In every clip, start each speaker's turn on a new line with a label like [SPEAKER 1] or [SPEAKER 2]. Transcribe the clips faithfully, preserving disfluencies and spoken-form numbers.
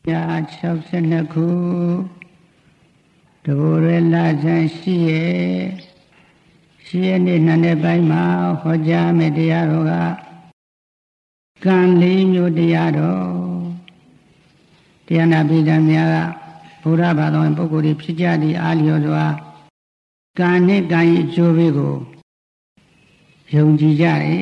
[SPEAKER 1] Ya choksenaku Dorela Jan Shie Shie ni nane bai ma hoja meတရားတော်ကကံလေးမျိုးတရားတော်တရားနာပိဋကများကဘုရားဘာသာဝင်ပုဂ္ဂိုလ်တွေဖြစ်ကြသည့်အားလျော်စွာကံနဲ့ကံရဲ့အကျိုးပေးကိုယုံကြည်ကြတယ်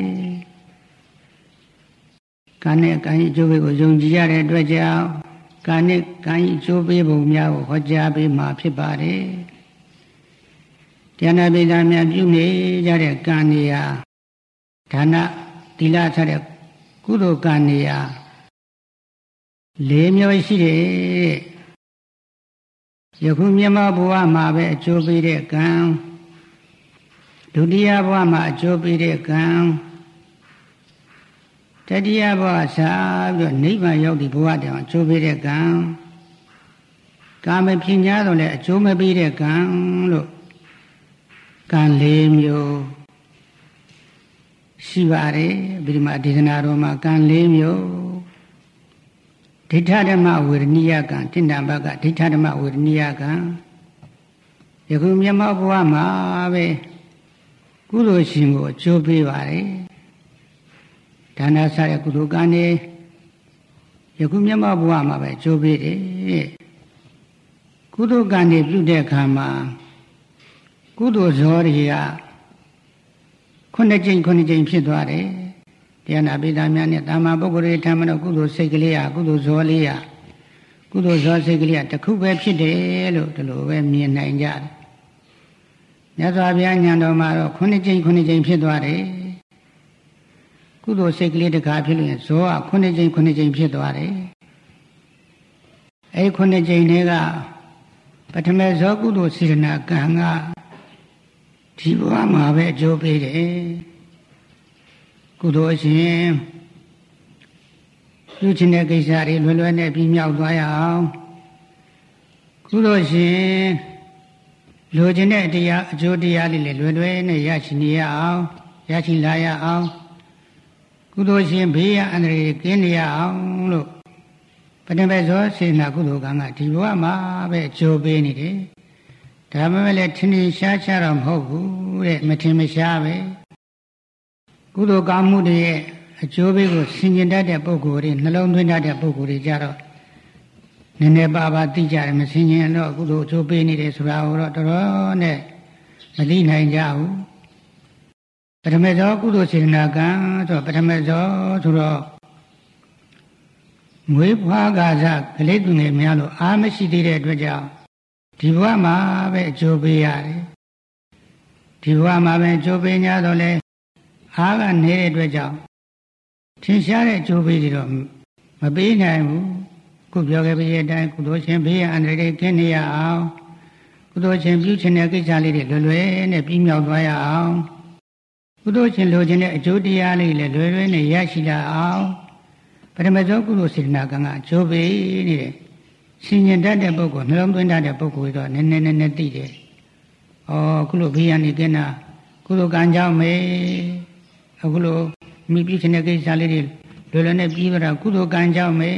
[SPEAKER 1] ကံနဲ့ကံရဲ့အကျိုးပေးကိုယုံကြည်ကြတဲ့အတွက်ကြောင့်ကံနဲ့ကံရဲ့အကျိုးပေးပုံများကိုဟောကြားပေးမှာဖြစ်ပါတယ်တရားနာပိဋကများပြုနေကြတဲ့ကံတွေဟာဒါနသီလစတဲ့ကုသိုလ်ကံတွေဟာလေးမျိုးရှိတယ်ယခုမြတ်မဘဝမှာပဲအကျိုးပေးတဲ့ကံဒုတိယဘဝမှာအကျိုးပေးတဲ့ကံတတိယဘဝစားပြီးတော့နိဗ္ဗာန်ရောက်တဲ့ဘဝတည်းမှာအကျိုးပေးတဲ့ကံကာမဖြစ်냐တော့လည်းအကျိုးမပေးတဲ့ကံလို့ကံလေးမျိုးရှိပါတယ်ဗိဓမာဒေသနာတော်မှာကံလေးမျိုးဒိဋ္ဌဓမ္မဝေရဏိယကံတိဏ္ဍဘကဒိဋ္ဌဓမ္မဝေရဏိယကံယခုမြတ်မဘဝမှာပဲကုသိုလ်ရှင်ကိုအကျိုးပေးပါတယ်ဒါနစတဲ့ကုသိုလ်ကံတွေယခုမြတ်မဘဝမှာပဲအကျိုးပေးတယ်ကုသိုလ်ကံတွေပြုတဲ့အခါမှာကုသိုလ်ဇောတွေကခုနှစ်ကြိမ်ခုနှစ်ကြိမ်ဖြစ်သွားတယ်တရားနာပိဋကများနဲ့တာမန်ပုဂ္ဂိုလ်တွေထမ်းမလို့ကုသိုလ်စိတ်ကလေးဟာကုသိုလ်ဇောလေးဟာကုသိုလ်ဇောစိတ်ကလေးဟာတစ်ခုပဲဖြစ်တယ်လို့ဒီလိုပဲမြင်နိုင်ကြတယ်မြတ်စွာဘုရားဉာဏ်တော်မှာတော့ခုနှစ်ကြိမ်ခုနှစ်ကြိမ်ဖြစ်သွားတယ်ကုသိုလ်စိတ်ကလေးတစ်ခါဖြစ်လို့ရင်ဇောကခုနှစ်ကြိမ်ခုနှစ်ကြိမ်ဖြစ်သွားတယ်အဲဒီခုနှစ်ကြိမ်တွေကပထမဇောကုသိုလ်စေတနာကံကဒီဘဝမှာပဲအကျိုးပေးတယ်ကုသိုလ်အရှင်ပြုချင်တဲ့ကိစ္စတွေလွယ်လွယ်နဲ့ပြီးမြောက်သွားရအောင်ကုသိုလ်ရှင်လိုချင်တဲ့တရားအကျိုးတရားလေးလည်းလွယ်လွယ်နဲ့ရရှိနေရအောင်ရရှိလာရအောင်ကုသိုလ်ရှင်ဘေးရန်အန္တရာယ်ကင်းနေရအောင်လို့ပထမဇောစေနာကုသိုလ်ကံကဒီဘဝမှာပဲအကျိုးပေးနေတယ်ဒါမှမဟုတ်ထင်ထင်ရှားရှားတော့မဟုတ်ဘူးတဲ့မထင်မရှားပဲကုသိုလ်ကောင်းမှုတွေရဲ့အကျိုးပေးကိုဆင်ခြင်တတ်တဲ့ပုဂ္ဂိုလ်တွေနှလုံးသွင်းတတ်တဲ့ပုဂ္ဂိုလ်တွေကြတော့နည်းနည်းပါးပါးသိကြတယ်မဆင်ခြင်တော့ကုသိုလ်အကျိုးပေးနေတယ်ဆိုတာကိုတော့တော်တော်နဲ့မသိနိုင်ကြဘူးပထမဇောကုသိုလ်စေတနာကံဆိုပထမဇောဆိုတော့မွေးဖွားကာစကလေးသူငယ်များလို့အားမရှိသေးတဲ့အတွက်ကြောင့်ဒီဘဝမှာပဲအကျိုးပေးရတယ်ဒီဘဝမှာပဲအကျိုးပေး냐တော့လဲအားကနေတဲ့အတွက်ကြောင့်ထင်ရှားတဲ့အကျိုးပေးတွေတော့မပေးနိုင်ဘူးခုပြောခဲ့ပြီးတဲ့အတိုင်းကုသိုလ်ရှင်ဘေးရန်အန္တရာယ်ကင်းနေရအောင်ကုသိုလ်ရှင်ပြုချင်တဲ့ကိစ္စလေးတွေလွယ်လွယ်နဲ့ပြီးမြောက်သွားရအောင်ကုသိုလ်ရှင်လိုချင်တဲ့အကျိုးတရားလေးလည်းလွယ်လွယ်နဲ့ရရှိလာအောင်ပထမဆုံးကုသိုလ်စေတနာကံကအကျိုးပေးနေတယ်ရှင်ញင်တတ်တဲ့ပုဂ္ဂိုလ်နှလုံးသွင်းတတ်တဲ့ပုဂ္ဂိုလ်တော့နည်းနည်းနည်းနည်းသိတယ်။ဩခုလိုဘေးရန်နေကင်းတာကုသိုလ်ကံကြောင့်မေအခုလိုမိပြုချင်တဲ့ကိစ္စလေးတွေလွယ်လွယ်နဲ့ပြီးတော့ကုသိုလ်ကံကြောင့်မေ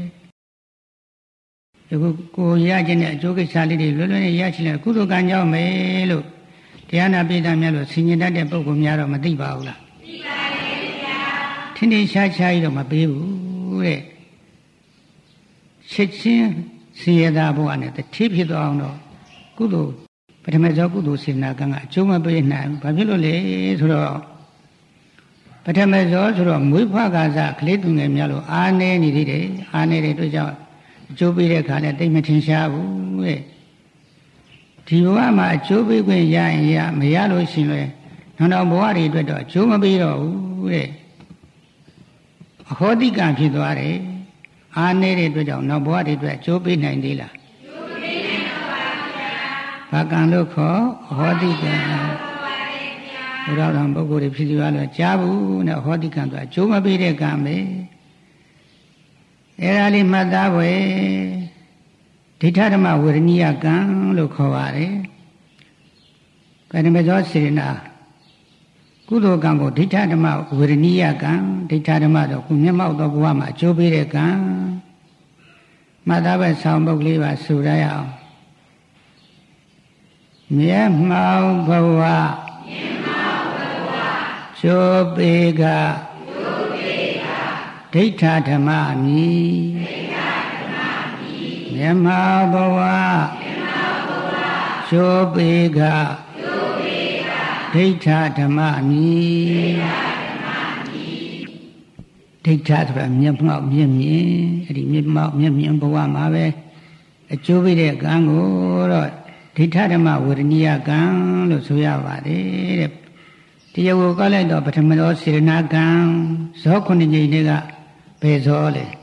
[SPEAKER 1] အခုကိုရကျင်တဲ့အကျိုးကိစ္စလေးတွေလွယ်လွယ်နဲ့ရရှိလာကုသိုလ်ကံကြောင့်မေလို့တရားနာပိဋကများလို့ရှင်ញင်တတ်တဲ့ပုဂ္ဂိုလ်များတော့မသိပါဘူးလား။သိပါတယ်ဗျာ။ထင်ထင်ရှားရှားကြီးတော့မပေးဘူးတဲ့။ချက်ချင်းစေရသာဘုရားနဲ့တတိဖြစ်သွားအောင်တော့ကုသိုလ်ပထမဇောကုသိုလ်စေနာကံကအကျိုးမပေးနိုင်ဘူး။ဘာဖြစ်လို့လဲဆိုတော့ပထမဇောဆိုတော့မွေးဖွားကာစကလေးသူငယ်များလို့အားနေနေသေးတယ်။အားနေတဲ့အတွက်ကြောင့်အကျိုးပေးတဲ့အခါလည်းတိတ်မထင်ရှားဘူးတဲ့။ဒီဘဝမှာအကျိုးပေးခွင့်ရရင်ရမရလို့ရှိရင်လည်းနောက်နောက်ဘဝတွေအတွက်တော့အကျိုးမပေးတော့ဘူးတဲ့။အဟောတိကံဖြစ်သွားတယ်။အားနေတဲ့အတွက်ကြောင့်နောက်ဘဝတွေအတွက်အကျိုးပေးနိုင်သေးလားကျိုးပေးနိုင်ပါပါဗျာဘာကံလို့ခေါ်အဟောတိကံဘုရားတော်ပုဂ္ဂိုလ်တွေဖြစ်စီရလို့ကြားဘူးနဲ့အဟောတိကံဆိုအကျိုးမပေးတဲ့ကံပဲအဲ့ဒါလေးမှတ်သားဖို့ဒိဋ္ဌဓမ္မဝေရဏိယကံလို့ခေါ်ပါတယ်ပထမဇောစေနာကုသိုလ်ကံကိုဒိဋ္ဌဓမ္မဝေရဏိယကံဒိဋ္ဌဓမ္မတော့ကုမျက်မှောက်သောဘဝမှာအကျိုးပေးတဲ့ကံမှတ်သားပဲဆောင်ပုဒ်လေးပါဆိုရအောင်မျက်မှောက်ဘဝမျက်မှောက်ဘဝကျိုးပေကကျိုးပေကဒိဋ္ဌဓမ္မမီဒိဋ္ဌဓမ္မမီမျက်မှောက်ဘဝမျက်မှောက်ဘဝကျိုးပေကကျိုးပေကဒိဋ္ဌဓမ္မမီဒိဋ္ဌဆိုတာမျက်မှောက်မျက်မြင်အဲ့ဒီမျက်မှောက်မျက်မြင်ဘဝမှာပဲအကျိုးပေးတဲ့ကံကိုတော့ဒိဋ္ဌဓမ္မဝေဒနိယကံလို့ဆိုရပါတယ်တဲ့တရားကိုကောက်လိုက်တော့ပထမသောစေရနာကံဇောခုနှစ်ကြိမ်တွေကဘယ်ဇောလဲ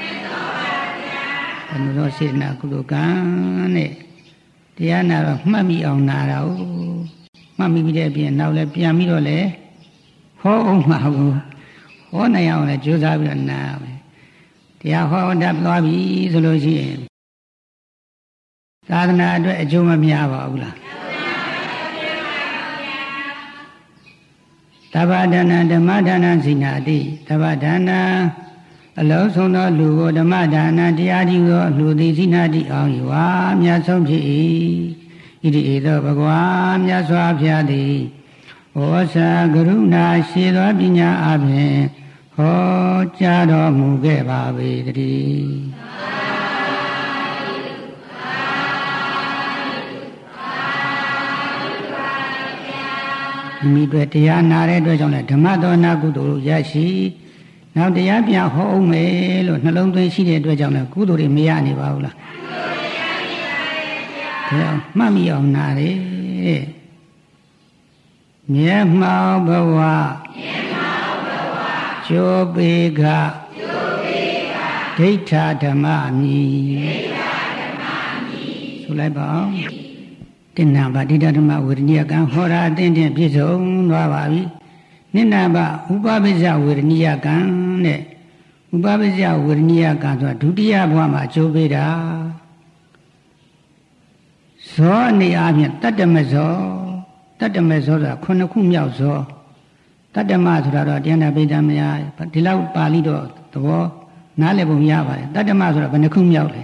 [SPEAKER 1] ပထမသောစေရနာကုသိုလ်ကံနဲ့တရားနာတော့မှတ်မိအောင်နာတာကိုမှတ်မိပြီးတဲ့အပြင်နောက်လည်းပြန်ပြီးတော့လေဟောအောင်မှာဘူးဟောနိုင်အောင်လည်းကြိုးစားပြီးတော့နာမယ်တရားဟောတတ်သွားပြီဆိုလို့ရှိရင်သာသနာအတွက်အကျိုးမများပါဘူးလားသဗ္ဗဒါနဓမ္မဒါနစိနာတိသဗ္ဗဒါနအလုံးစုံသောလူကိုဓမ္မဒါနတရားဒီကိုလူသည်စိနာတိအောင်ဤဝါမြတ်ဆုံးဖြစ်၏ဣတိဧသောဘဂဝါမြတ်စွာဘုရားသည်ဩဇာကရုဏာရှိသောပညာအပြင်ဟောကြားတော်မူခဲ့ပါပေတည်းမိတွေတရားနာတဲ့အတွက်ကြောင့်လည်းဓမ္မသောနာကုသိုလ်ရရှိနောက်တရားပြန်ဟောအောင်မယ်လို့နှလုံးသွင်းရှိတဲ့အတွက်ကြောင့်လည်းကုသိုလ်တွေမရနေပါဘူးလားကုသိုလ်ရနေပါရဲ့ဗျာဒါမှတ်မိအောင်နာတယ်မျက်မှောက်ဘဝမျက်မှောက်ဘဝကျိုးပေကကျိုးပေကဒိဋ္ဌဓမ္မမီဒိဋ္ဌဓမ္မမီဆိုလိုက်ပါဦးတိဏ္ဍဗဒိဋ္ဌဓမ္မဝေဒနိယကံဟောတာအသင့်တင်ပြည့်စုံသွားပါပြီနိဏဗဥပပိစ္ဆဝေဒနိယကံတဲ့ဥပပိစ္ဆဝေဒနိယကံဆိုတာဒုတိယဘဝမှာအကျိုးပေးတာဇောအနေအားဖြင့်တတ္တမဇောတတ္တမဇောဆိုတာခုနှစ်ခုမြောက်ဇောတတ္တမဆိုတာတော့တရားနာပိဋကမယဒီလောက်ပါဠိတော့သဘောနားလည်ပုံရပါတယ်တတ္တမဆိုတာဘယ်နှခုမြောက်လဲ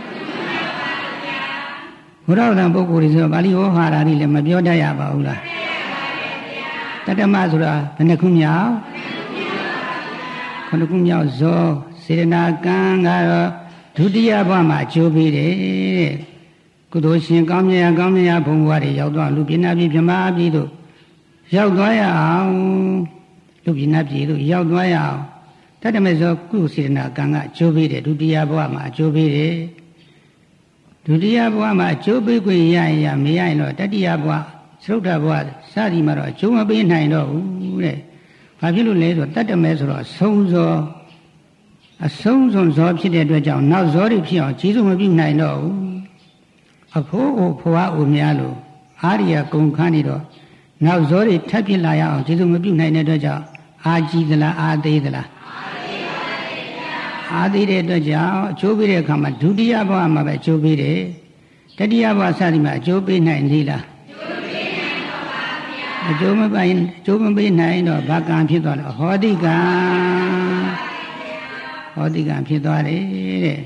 [SPEAKER 1] ဘုရားတော်ပုဂ္ဂိုလ်တွေဆိုပါဠိဝဟာရတွေလည်းမပြောတတ်ရပါဘူးလားတတ္တမဆိုတာဘယ်နှခုမြောက်ခုနှစ်ခုမြောက်ဇောစေရနာကံကတော့ဒုတိယဘဝမှာအကျိုးပေးတယ်ကုသိုလ်ရှင်ကောင်းမြတ်ရာကောင်းမြတ်ရာဘုံဘဝတွေရောက်သွားလူပြဏပြည်ပြမပြည်တို့ရောက်သွားရအောင်လူပြဏပြည်တို့ရောက်သွားရအောင်တတ္တမဇောကုစေရနာကံကအကျိုးပေးတယ်ဒုတိယဘဝမှာအကျိုးပေးတယ်ဒုတိယဘဝမှာအကျိုးပေးခွင့်ရရင်ရမရရင်တော့တတိယဘဝသရုပ်ထဘဝစသည်မှာတော့အကျိုးမပေးနိုင်တော့ဘူးတဲ့။ဘာဖြစ်လို့လဲဆိုတော့တတ္တမဲဆိုတော့အဆုံးဇောအဆုံးစွန်ဇောဖြစ်တဲ့အတွက်ကြောင့်နောက်ဇောတွေဖြစ်အောင်ကျေးဇူးမပြုနိုင်တော့ဘူး။အဖိုးအိုဖွားအိုများလို့အာရိယကုန်ခန်းနေတော့နောက်ဇောတွေထပ်ဖြစ်လာရအောင်ကျေးဇူးမပြုနိုင်တဲ့အတွက်ကြောင့်အာကြီးသလားအာသေးသလားအာသေးတဲ့အတွက်ကြောင့်အကျိုးပေးတဲ့အခါမှာဒုတိယဘဝမှာပဲအကျိုးပေးတယ်တတိယဘဝစသည်မှာအကျိုးပေးနိုင်သေးလားအကျိုးမပေးအကျိုးမပေးနိုင်တော့ဘာကံဖြစ်သွားလဲဟောတိကံဟောတိကံဖြစ်သွားတယ်တဲ့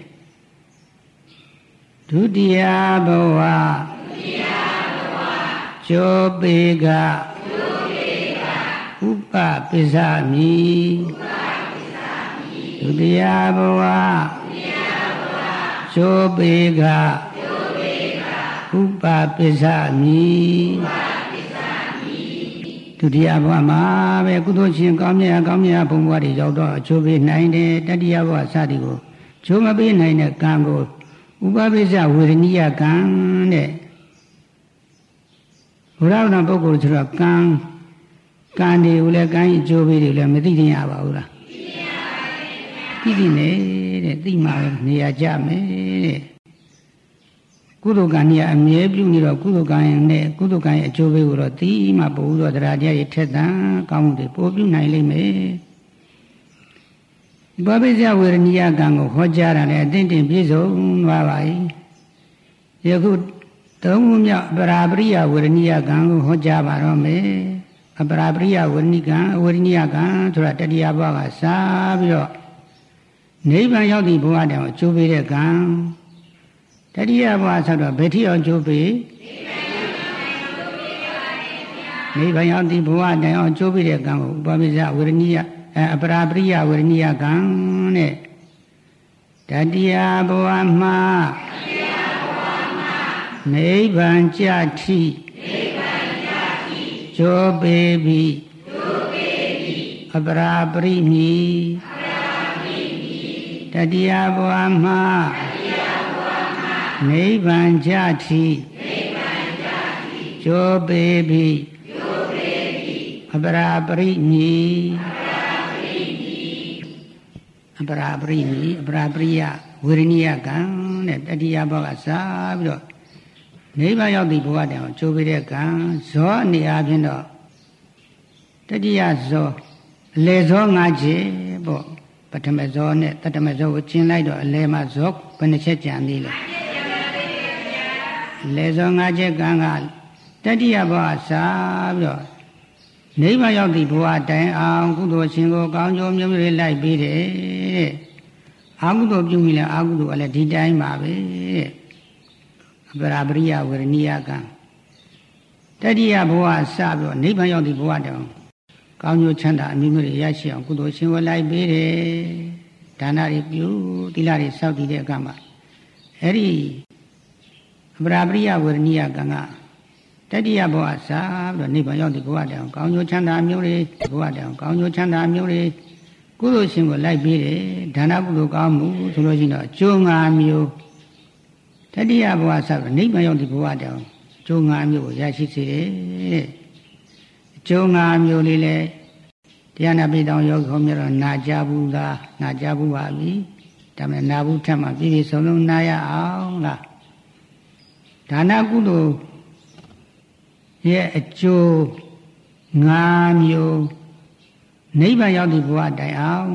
[SPEAKER 1] ဒုတိယဘဝဒုတိယဘဝကျိုးပေးကကျိုးပေးကဥပပိစ္ဆာမိဒုတိယဘဝကျိုးပေကဥပပိစ္ဆာမိဒုတိယဘဝမှာပဲကုသိုလ်ရှင်ကောင်းမြတ်ကောင်းမြတ်ဘုံဘဝတွေရောက်တော့အကျိုးပေးနိုင်တယ်တတိယဘဝစသည်ကိုကျိုးမပေးနိုင်တဲ့ကံကိုဥပပိစ္ဆဝေဒနိယကံတဲ့ဘုရားတော်ပုဂ္ဂိုလ်ဆိုတော့ကံကံတွေကိုလည်းကံအကျိုးပေးတွေလည်းမသိတင်ရပါဘူးလားသိသိနေတဲ့သိမှနေရာကြမယ်တဲ့ကုသိုလ်ကံကြီးအမြဲပြုနေတော့ကုသိုလ်ကံနဲ့ကုသိုလ်ကံရဲ့အကျိုးပေးကိုတော့သိမှပို့ပြီးတော့တရားတရားရဲ့ထက်သန်ကောင်းမှုတွေပို့ပြုနိုင်လိမ့်မယ်ဘာပိစ္ဆဝေရဏိယကံကိုဟောကြားတာလည်းအသင့်တင်ပြည့်စုံသွားပါပြီယခုသုံးခုမြောက်ပရာပရိယဝေရဏိယကံကိုဟောကြားပါတော့မယ်အပရာပရိယဝေရဏိကံဝေရဏိယကံဆိုတာတတိယဘဝကစပြီးတော့နိဗ္ဗာန်ရောက်သည့်ဘဝတည်းအောင်ကျိုးပေးတဲ့ကံတတိယဘဝဆိုတော့ဘယ်ထိအောင်ကျိုးပေးနိဗ္ဗာန်ရောက်သည့်ဘဝတည်းအောင်ကျိုးပေးတဲ့ကံကိုဥပပိစ္ဆဝေရဏိယအပရာပရိယဝေရဏိယကံတဲ့တတိယဘဝမှာနိဗ္ဗာန်ကြတိကျိုးပေးပြီးအပရာပရိမိတတိယဘဝမှာနိဗ္ဗာန်ကြတိကျိုးပေးပြီးအပရာပရိမိအပရာပရိမိအပရာပရိယဝေရဏိယကံတဲ့တတိယဘဝကစားပြီးတော့နိဗ္ဗာန်ရောက်သည့်ဘဝတည်းအောင်ကျိုးပေးတဲ့ကံဇောအနေအားဖြင့်တော့တတိယဇောအလေဇော၅ချက်ပေါ့ပထမဇောနဲ့တတမဇောကိုကျင်းလိုက်တော့အလေမှာဇောဘယ်နှချက်ကြံသေးလဲအလေဇော၅ချက်ကံကတတိယဘဝစားပြီးတော့နိဗ္ဗာန်ရောက်သည့်ဘဝတိုင်အောင်ကုသိုလ်ရှင်ကိုကောင်းကျိုးမျိုးမျိုးလိုက်ပြီးတယ်အာဟုသောပြုမိလဲအာဟုသောလည်းဒီတိုင်းပါပဲအပရာပရိယဝေရဏိယကံတတိယဘဝစပြီးတော့နိဗ္ဗာန်ရောက်သည့်ဘဝတောင်ကောင်းကျိုးချမ်းသာအမျိုးမျိုးတွေရရှိအောင်ကုသိုလ်ရှင်ဝလိုက်ပေးတယ်ဒါနတွေပြုသီလတွေစောင့်တည်တဲ့အခါမှာအဲ့ဒီအပရာပရိယဝေရဏိယကံကတတိယဘဝစပြီးတော့နိဗ္ဗာန်ရောက်သည့်ဘဝတောင်ကောင်းကျိုးချမ်းသာအမျိုးတွေဘဝတောင်ကောင်းကျိုးချမ်းသာအမျိုးတွေကုသိုလ်ရှင်ကိုလိုက်ပေးတယ်ဒါနကုသိုလ်ကောင်းမှုဆိုလို့ရှိရင်တော့အကျိုး၅မျိုးတတိယဘဝဆိုတော့နိဗ္ဗာန်ရောက်သည့်ဘဝတောင်အကျိုး၅မျိုးကိုရရှိစေတယ်အကျိုး၅မျိုးလေးလဲတရားနာပိတောင်ယောဂီဟောမြတ်တော့နာကြဘူးလားနာကြဘူးပါပြီဒါမဲ့နာဘူးထက်မှပြည့်ပြည့်စုံစုံနာရအောင်လားဒါနကုသိုလ်ရဲ့အကျိုး၅မျိုးနိဗ္ဗာန်ရောက်သည့်ဘဝတိုင်အောင်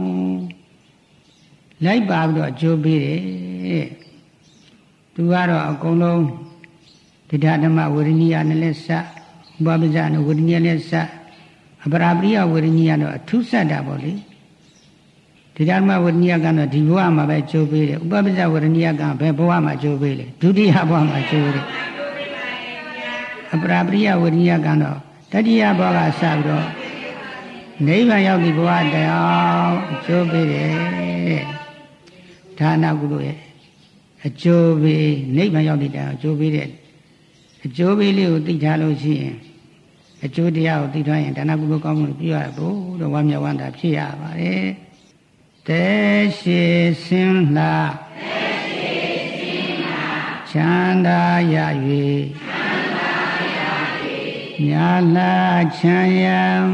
[SPEAKER 1] လိုက်ပါပြီးတော့အကျိုးပေးတယ်သူကတော့အကုန်လုံးဒိဋ္ဌဓမ္မဝေရဏိယနဲ့လည်းစဥပပိစ္ဆနဲ့ဝေရဏိယလည်းစအပရာပရိယဝေရဏိယတော့အထူးဆက်တာပေါ့လေဒိဋ္ဌဓမ္မဝေရဏိယကတော့ဒီဘဝမှာပဲအကျိုးပေးတယ်ဥပပိစ္ဆဝေရဏိယကဘယ်ဘဝမှာအကျိုးပေးလဲဒုတိယဘဝမှာအကျိုးပေးတယ်အပရာပရိယဝေရဏိယကတော့တတိယဘဝကစပြီးတော့နိဗ္ဗာန်ရောက်သည့်ဘဝတရားအကျိုးပေးတယ်ဒါနကုသိုလ်ရဲ့အကျိုးပေးနိဗ္ဗာန်ရောက်သည့်တရားအကျိုးပေးတဲ့အကျိုးပေးလေးကိုသိထားလို့ရှိရင်အကျိုးတရားကိုသိထားရင်ဒါနကုသိုလ်ကောင်းမှုပြုရဖို့တော့ဝမ်းမြောက်ဝမ်းသာဖြစ်ရပါတယ်တေရှိစင်လာတေရှိစင်လာချမ်းသာရ၍ချမ်းသာရ၍ညာလာချမ်းရန်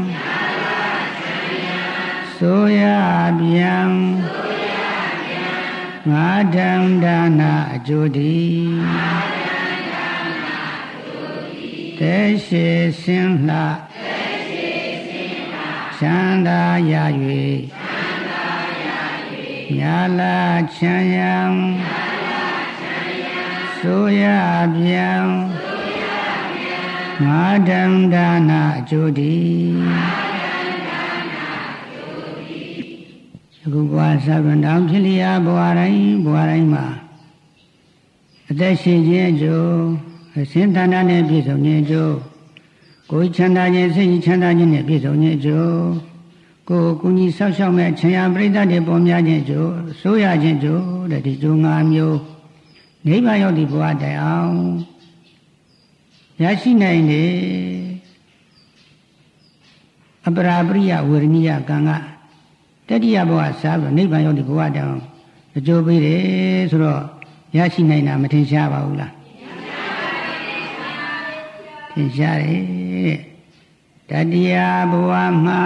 [SPEAKER 1] ဆိုရပြန်ငါတံဒါနာအကျိုးတည်တေရှိစင်လှချမ်းသာရ၍ညာလာချမ်းရန်ဆိုရပြန်ငါတံဒါနာအကျိုးတည်အခုဘဝသဗ္ဗံတောင်ဖြစ်လျာဘဝတိုင်းဘဝတိုင်းမှာအသက်ရှင်ခြင်းအကျိုးအစဉ်တဏ္ဍာနဲ့ပြည့်စုံခြင်းအကျိုးကိုယ်ချမ်းသာခြင်းစိတ်ချမ်းသာခြင်းနဲ့ပြည့်စုံခြင်းအကျိုးကိုယ်ကုညီဆောက်ရှောက်မဲ့ခြံရပရိသတ်တွေပေါ်များခြင်းအကျိုးဆိုရခြင်းအကျိုးတဲ့ဒီကျိုး၅မျိုးနိဗ္ဗာန်ရောက်သည့်ဘဝတိုင်အောင်ရရှိနိုင်တယ်အပရာပရိယဝေရဏိယကံကတတိယဘဝစားပြီးနိဗ္ဗာန်ရောက်တဲ့ဘဝတောင်အကျိုးပေးတယ်ဆိုတော့ရရှိနိုင်တာမထင်ရှားပါဘူးလားထင်ရှားတယ်တတိယဘဝမှာ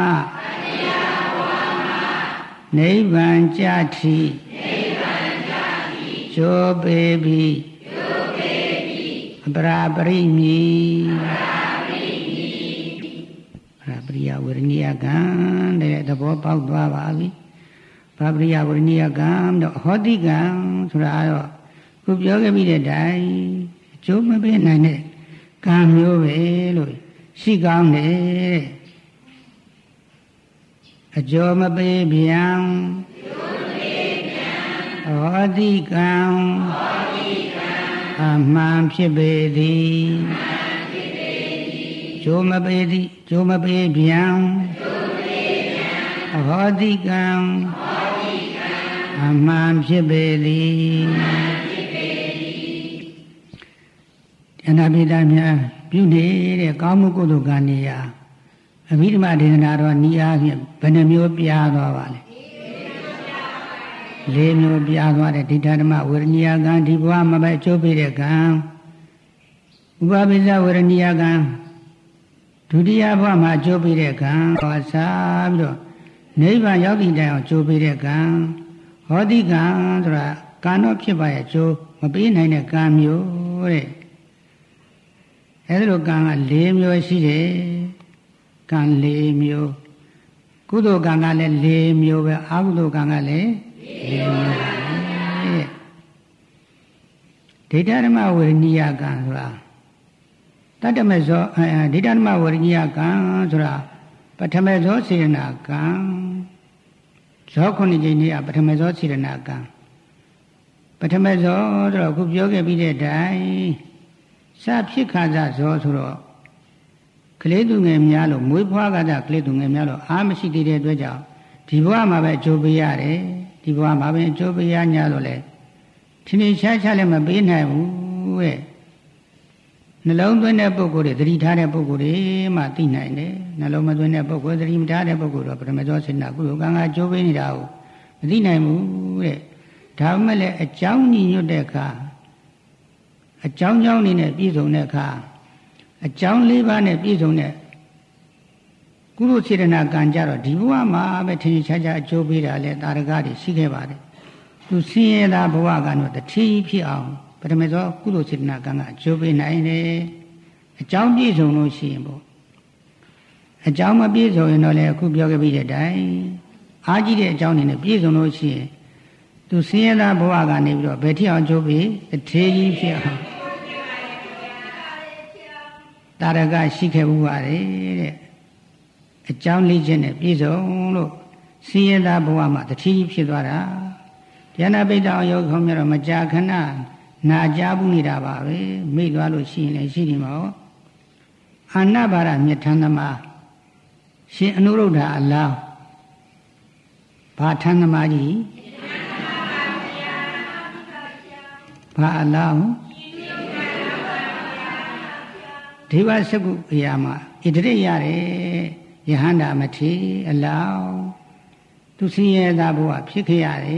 [SPEAKER 1] နိဗ္ဗာန်ကြတိကျိုးပေးပြီးအပရာပရိမိပရိယဝေရဏိယကံတဲ့သဘောပေါက်သွားပါပြီ။ဘာပရိယဝေရဏိယကံတော့ဟောတိကံဆိုတာတော့ခုပြောခဲ့ပြီးတဲ့တိုင်အကျိုးမပေးနိုင်တဲ့ကံမျိုးပဲလို့ရှိကောင်းတယ်။အကျိုးမပေးပြန်ဩတိကံအမှန်ဖြစ်ပေသည်ကျိုးမပေသည်ကျိုးမပေပြန်ဩတိကံအမှန်ဖြစ်ပေသည်အနာပိတများပြုနေတဲ့ကောင်းမှုကုသိုလ်ကံနေရာအဘိဓမ္မာဒေသနာတော်ဤအားဖြင့်ဘယ်နှမျိုးပြားသွားပါလဲလေးမျိုးပြားသွားတဲ့ဒိဋ္ဌဓမ္မဝေရဏီယကံဒီဘဝမှာပဲအကျိုးပေးတဲ့ကံဥပပိစ္ဆဝေရဏီယကံဒုတိယဘဝမှာအကျိုးပေးတဲ့ကံဟောစားပြီးတော့နိဗ္ဗာန်ရောက်သည့်တိုင်အောင်အကျိုးပေးတဲ့ကံဟောတိကံဆိုတာကံတော့ဖြစ်ပါရဲ့အကျိုးမပေးနိုင်တဲ့ကံမျိုးတဲ့အဲဒီလိုကံက၄မျိုးရှိတယ်ကံ၄မျိုးကုသိုလ်ကံကလည်း၄မျိုးပဲအကုသိုလ်ကံကလည်း၄မျိုးတဲ့ဒိဋ္ဌဓမ္မဝေရဏီယကံဆိုတာတတ္တမဇောဒိဋ္ဌဓမ္မဝေရဏီယကံဆိုတာပထမဇောစေရနာကံဇောခုနှစ်ကြိမ်နေပထမဇောစေရနာကံပထမဇောတော့ခုပြောခဲ့ပြီးတဲ့တိုင်စဖြစ်ခါစဇောဆိုတော့ကလေးသူငယ်များလို့မွေးဖွားကကြကလေးသူငယ်များလို့အားမရှိသေးတဲ့အတွက်ကြောင့်ဒီဘဝမှာပဲအကျိုးပေးရတယ်ဒီဘဝမှာပဲအကျိုးပေးရ냐လို့လေထင်ထင်ရှားရှားလည်းမပေးနိုင်ဘူးတဲ့နှလုံးသွင်းတဲ့ပုဂ္ဂိုလ်တွေသတိထားတဲ့ပုဂ္ဂိုလ်တွေမှသိနိုင်တယ်နှလုံးမသွင်းတဲ့ပုဂ္ဂိုလ်သတိမထားတဲ့ပုဂ္ဂိုလ်တော့ပထမဇောစေနာကုသိုလ်ကံကအကျိုးပေးနေတာကိုမသိနိုင်ဘူးတဲ့ဒါမှမဟုတ်အကြောင်းညီညွတ်တဲ့အခါအကြောင်းကြောင်းနေနဲ့ပြည့်စုံတဲ့အခါအကြောင်း၄ပါးနဲ့ပြည့်စုံတဲ့ကုသိုလ်စေတနာကံကြတော့ဒီဘဝမှာပဲထင်ရှားရှားအကျိုးပေးတာလေတာရကတွေရှိခဲ့ပါတယ်သူဆင်းရဲတာဘဝကတော့တတိဖြစ်အောင်ပထမဆုံးကုသိုလ်စေတနာကံကအကျိုးပေးနိုင်တယ်အကြောင်းပြည့်စုံလို့ရှိရင်ပေါ့အကြောင်းမပြည့်စုံရင်တော့လေအခုပြောခဲ့ပြီးတဲ့အတိုင်းအားကြီးတဲ့အကြောင်းတွေနဲ့ပြည့်စုံလို့ရှိရင်သူဆင်းရဲတာဘဝကနေပြီးတော့ဘယ်ထိအောင်အကျိုးပေးတထေကြီးဖြစ်အောင်တာရကရှိခဲ့ဘူးပါတယ်တဲ့အကြောင်းလေးချက်နဲ့ပြည့်စုံလို့ဆင်းရဲတာဘဝမှာတတိဖြစ်သွားတာဉာဏပိဋကအောင်ရောက်ခေါင်းမြတော့မကြာခဏနာကြားဘူးနေတာပါပဲမိသွားလို့ရှိရင်လည်းရှိနေမှာဟောအာနဘာရမြတ်ထမ်းသမားရှင်အနုရုဒ္ဓအလောင်းဘာထမ်းသမားကြီးဘာအလောင်းဒေဝစကုအရာမှာဣတရိရတယ်ယဟန္တာမထေအလောင်းသူဆင်းရဲသားဘဝဖြစ်ခဲ့ရတယ်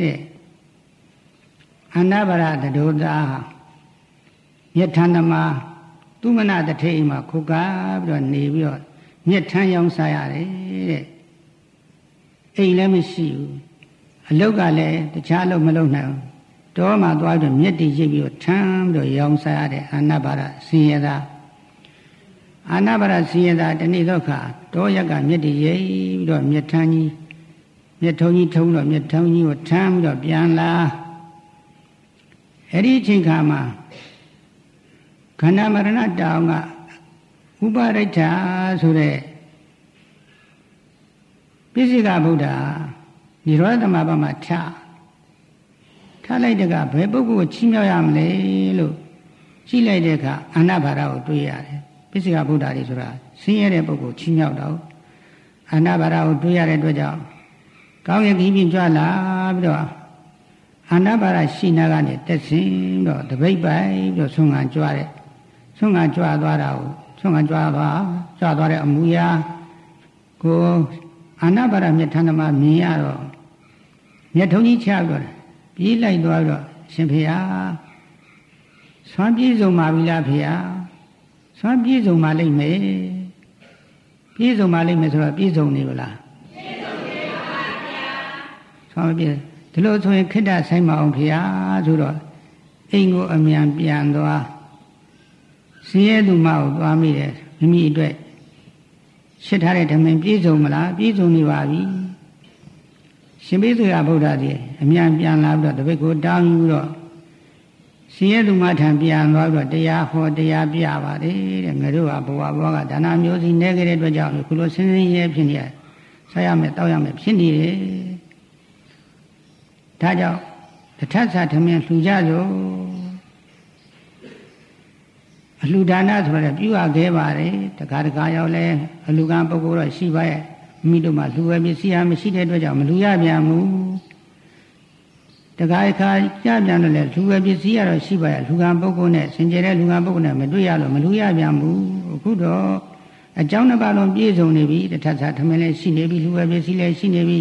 [SPEAKER 1] တဲ့အန္နဗရတဒုသာမြတ်ထန်သမားသူမနာတထေအိမ်မှာခုကားပြီးတော့နေပြီးတော့မြတ်ထန်ရောင်းစားရတယ်တဲ့အိမ်လည်းမရှိဘူးအလုတ်ကလည်းတခြားအလုပ်မလုပ်နိုင်ဘူးတောမှာသွားပြီးတော့မြတ်တည်ရိပ်ပြီးတော့ထမ်းပြီးတော့ရောင်းစားရတဲ့အန္နဗရဆင်းရဲသားအာနဗရဆင်းရဲသားတနေ့တော့ခါတောရက်ကမြတ်တည်ရိပ်ပြီးတော့မြတ်ထန်ကြီးမြတ်ထုံကြီးထုံတော့မြတ်ထုံကြီးကိုထမ်းပြီးတော့ပြန်လာအဲ့ဒီအချိန်ခါမှာခန္ဓာမရဏတောင်ကဥပရိဋ္ဌာဆိုတဲ့ပိစိကဗုဒ္ဓនិရောဓသမဘာမှာထားထားလိုက်တဲ့ကဘယ်ပုဂ္ဂိုလ်ကိုချီးမြှောက်ရမလဲလို့ကြည့်လိုက်တဲ့အခါအာနဘာရကိုတွေ့ရတယ်ပိစိကဗုဒ္ဓတွေဆိုတာဆင်းရဲတဲ့ပုဂ္ဂိုလ်ချီးမြှောက်တော့အာနဘာရကိုတွေ့ရတဲ့အတွက်ကြောင့်ကောင်းရည်ကြီးပြကြွလာပြီးတော့အာနဘာရရှိနာကနေတက်ဆင်းတော့တပိတ်ပိုက်ပြီးတော့ဆွမ်းခံကြွားတဲ့ဆွမ်းခံကြွားသွားတာကိုဆွမ်းခံကြွားသွားကြွားသွားတဲ့အမူအရာကိုအာနဘာရမြတ်ထန်သမားမြင်ရတော့မြတ်ထုံကြီးချပြီးတော့ပြေးလိုက်သွားပြီးတော့ရှင်ဖေဟာဆွမ်းပြေးစုံပါပြီလားဖေဟာဆွမ်းပြေးစုံပါလိမ့်မယ်ပြေးစုံပါလိမ့်မယ်ဆိုတော့ပြေးစုံနေပါလားပြေးစုံနေပါဗျာဆွမ်းပြေးဒီလိုဆိုရင်ခိတ္တဆိုင်မအောင်ဖေဟာဆိုတော့အိမ်ကိုအမြန်ပြန်သွားဆင်းရဲသူမကိုသွားမိတယ်မိမိအတွက်ရှင်းထားတဲ့ဓမ္မပြည့်စုံမလားပြည့်စုံနေပါပြီရှင်ပိဿကဗုဒ္ဓကြီးအမြန်ပြန်လာပြီးတော့တပည့်ကိုတောင်းယူတော့ဆင်းရဲသူမထံပြန်သွားပြီးတော့တရားဟောတရားပြပါတယ်တဲ့ငါတို့ကဘဝဘဝကဒါနမျိုးစီနေခဲ့တဲ့အတွက်ကြောင့်ခုလိုဆင်းရဲဖြစ်နေရဆက်ရမယ်တောက်ရမယ်ဖြစ်နေတယ်ဒါကြောင့်တထဆာထမင်းလှူကြစို့အလှူဒါနဆိုတော့ပြုရခဲ့ပါတယ်တကားတကားရောက်လဲအလှူကံပုဂ္ဂိုလ်တော့ရှိပါရဲ့မိတို့မှလှူဝဲပစ္စည်းဟာမရှိတဲ့အတွက်ကြောင့်မလှူရပြန်ဘူးတကားခါကြပြန်တော့လေလှူဝဲပစ္စည်းကတော့ရှိပါရဲ့လှူကံပုဂ္ဂိုလ်နဲ့စင်ကြယ်တဲ့လှူကံပုဂ္ဂိုလ်နဲ့မတွေ့ရလို့မလှူရပြန်ဘူးအခုတော့အကြောင်းတစ်ပါးလုံးပြည့်စုံနေပြီတထဆာထမင်းလည်းရှိနေပြီလှူဝဲပစ္စည်းလည်းရှိနေပြီ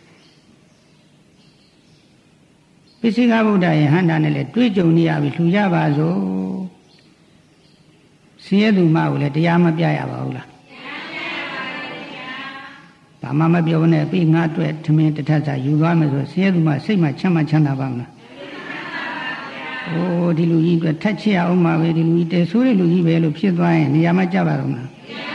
[SPEAKER 1] ပစ္စည်းကဗုဒ္ဓရဲ့ဟန္တာနဲ့လည်းတွေ့ကြုံနေရပြီလှူကြပါစို့ဆင်းရဲသူမကိုလည်းတရားမပြရပါဘူးလားဘာမှမပြောနဲ့ပြီးငါအတွက်ထမင်းတထဆာယူသွားမယ်ဆိုဆင်းရဲသူမစိတ်မှချမ်းမှချမ်းသာပါမလားအိုးဒီလူကြီးအတွက်ထက်ချရအောင်ပါပဲဒီလူကြီးတဲဆိုးတဲ့လူကြီးပဲလို့ဖြစ်သွားရင်နေရာမကျပါတော့မလား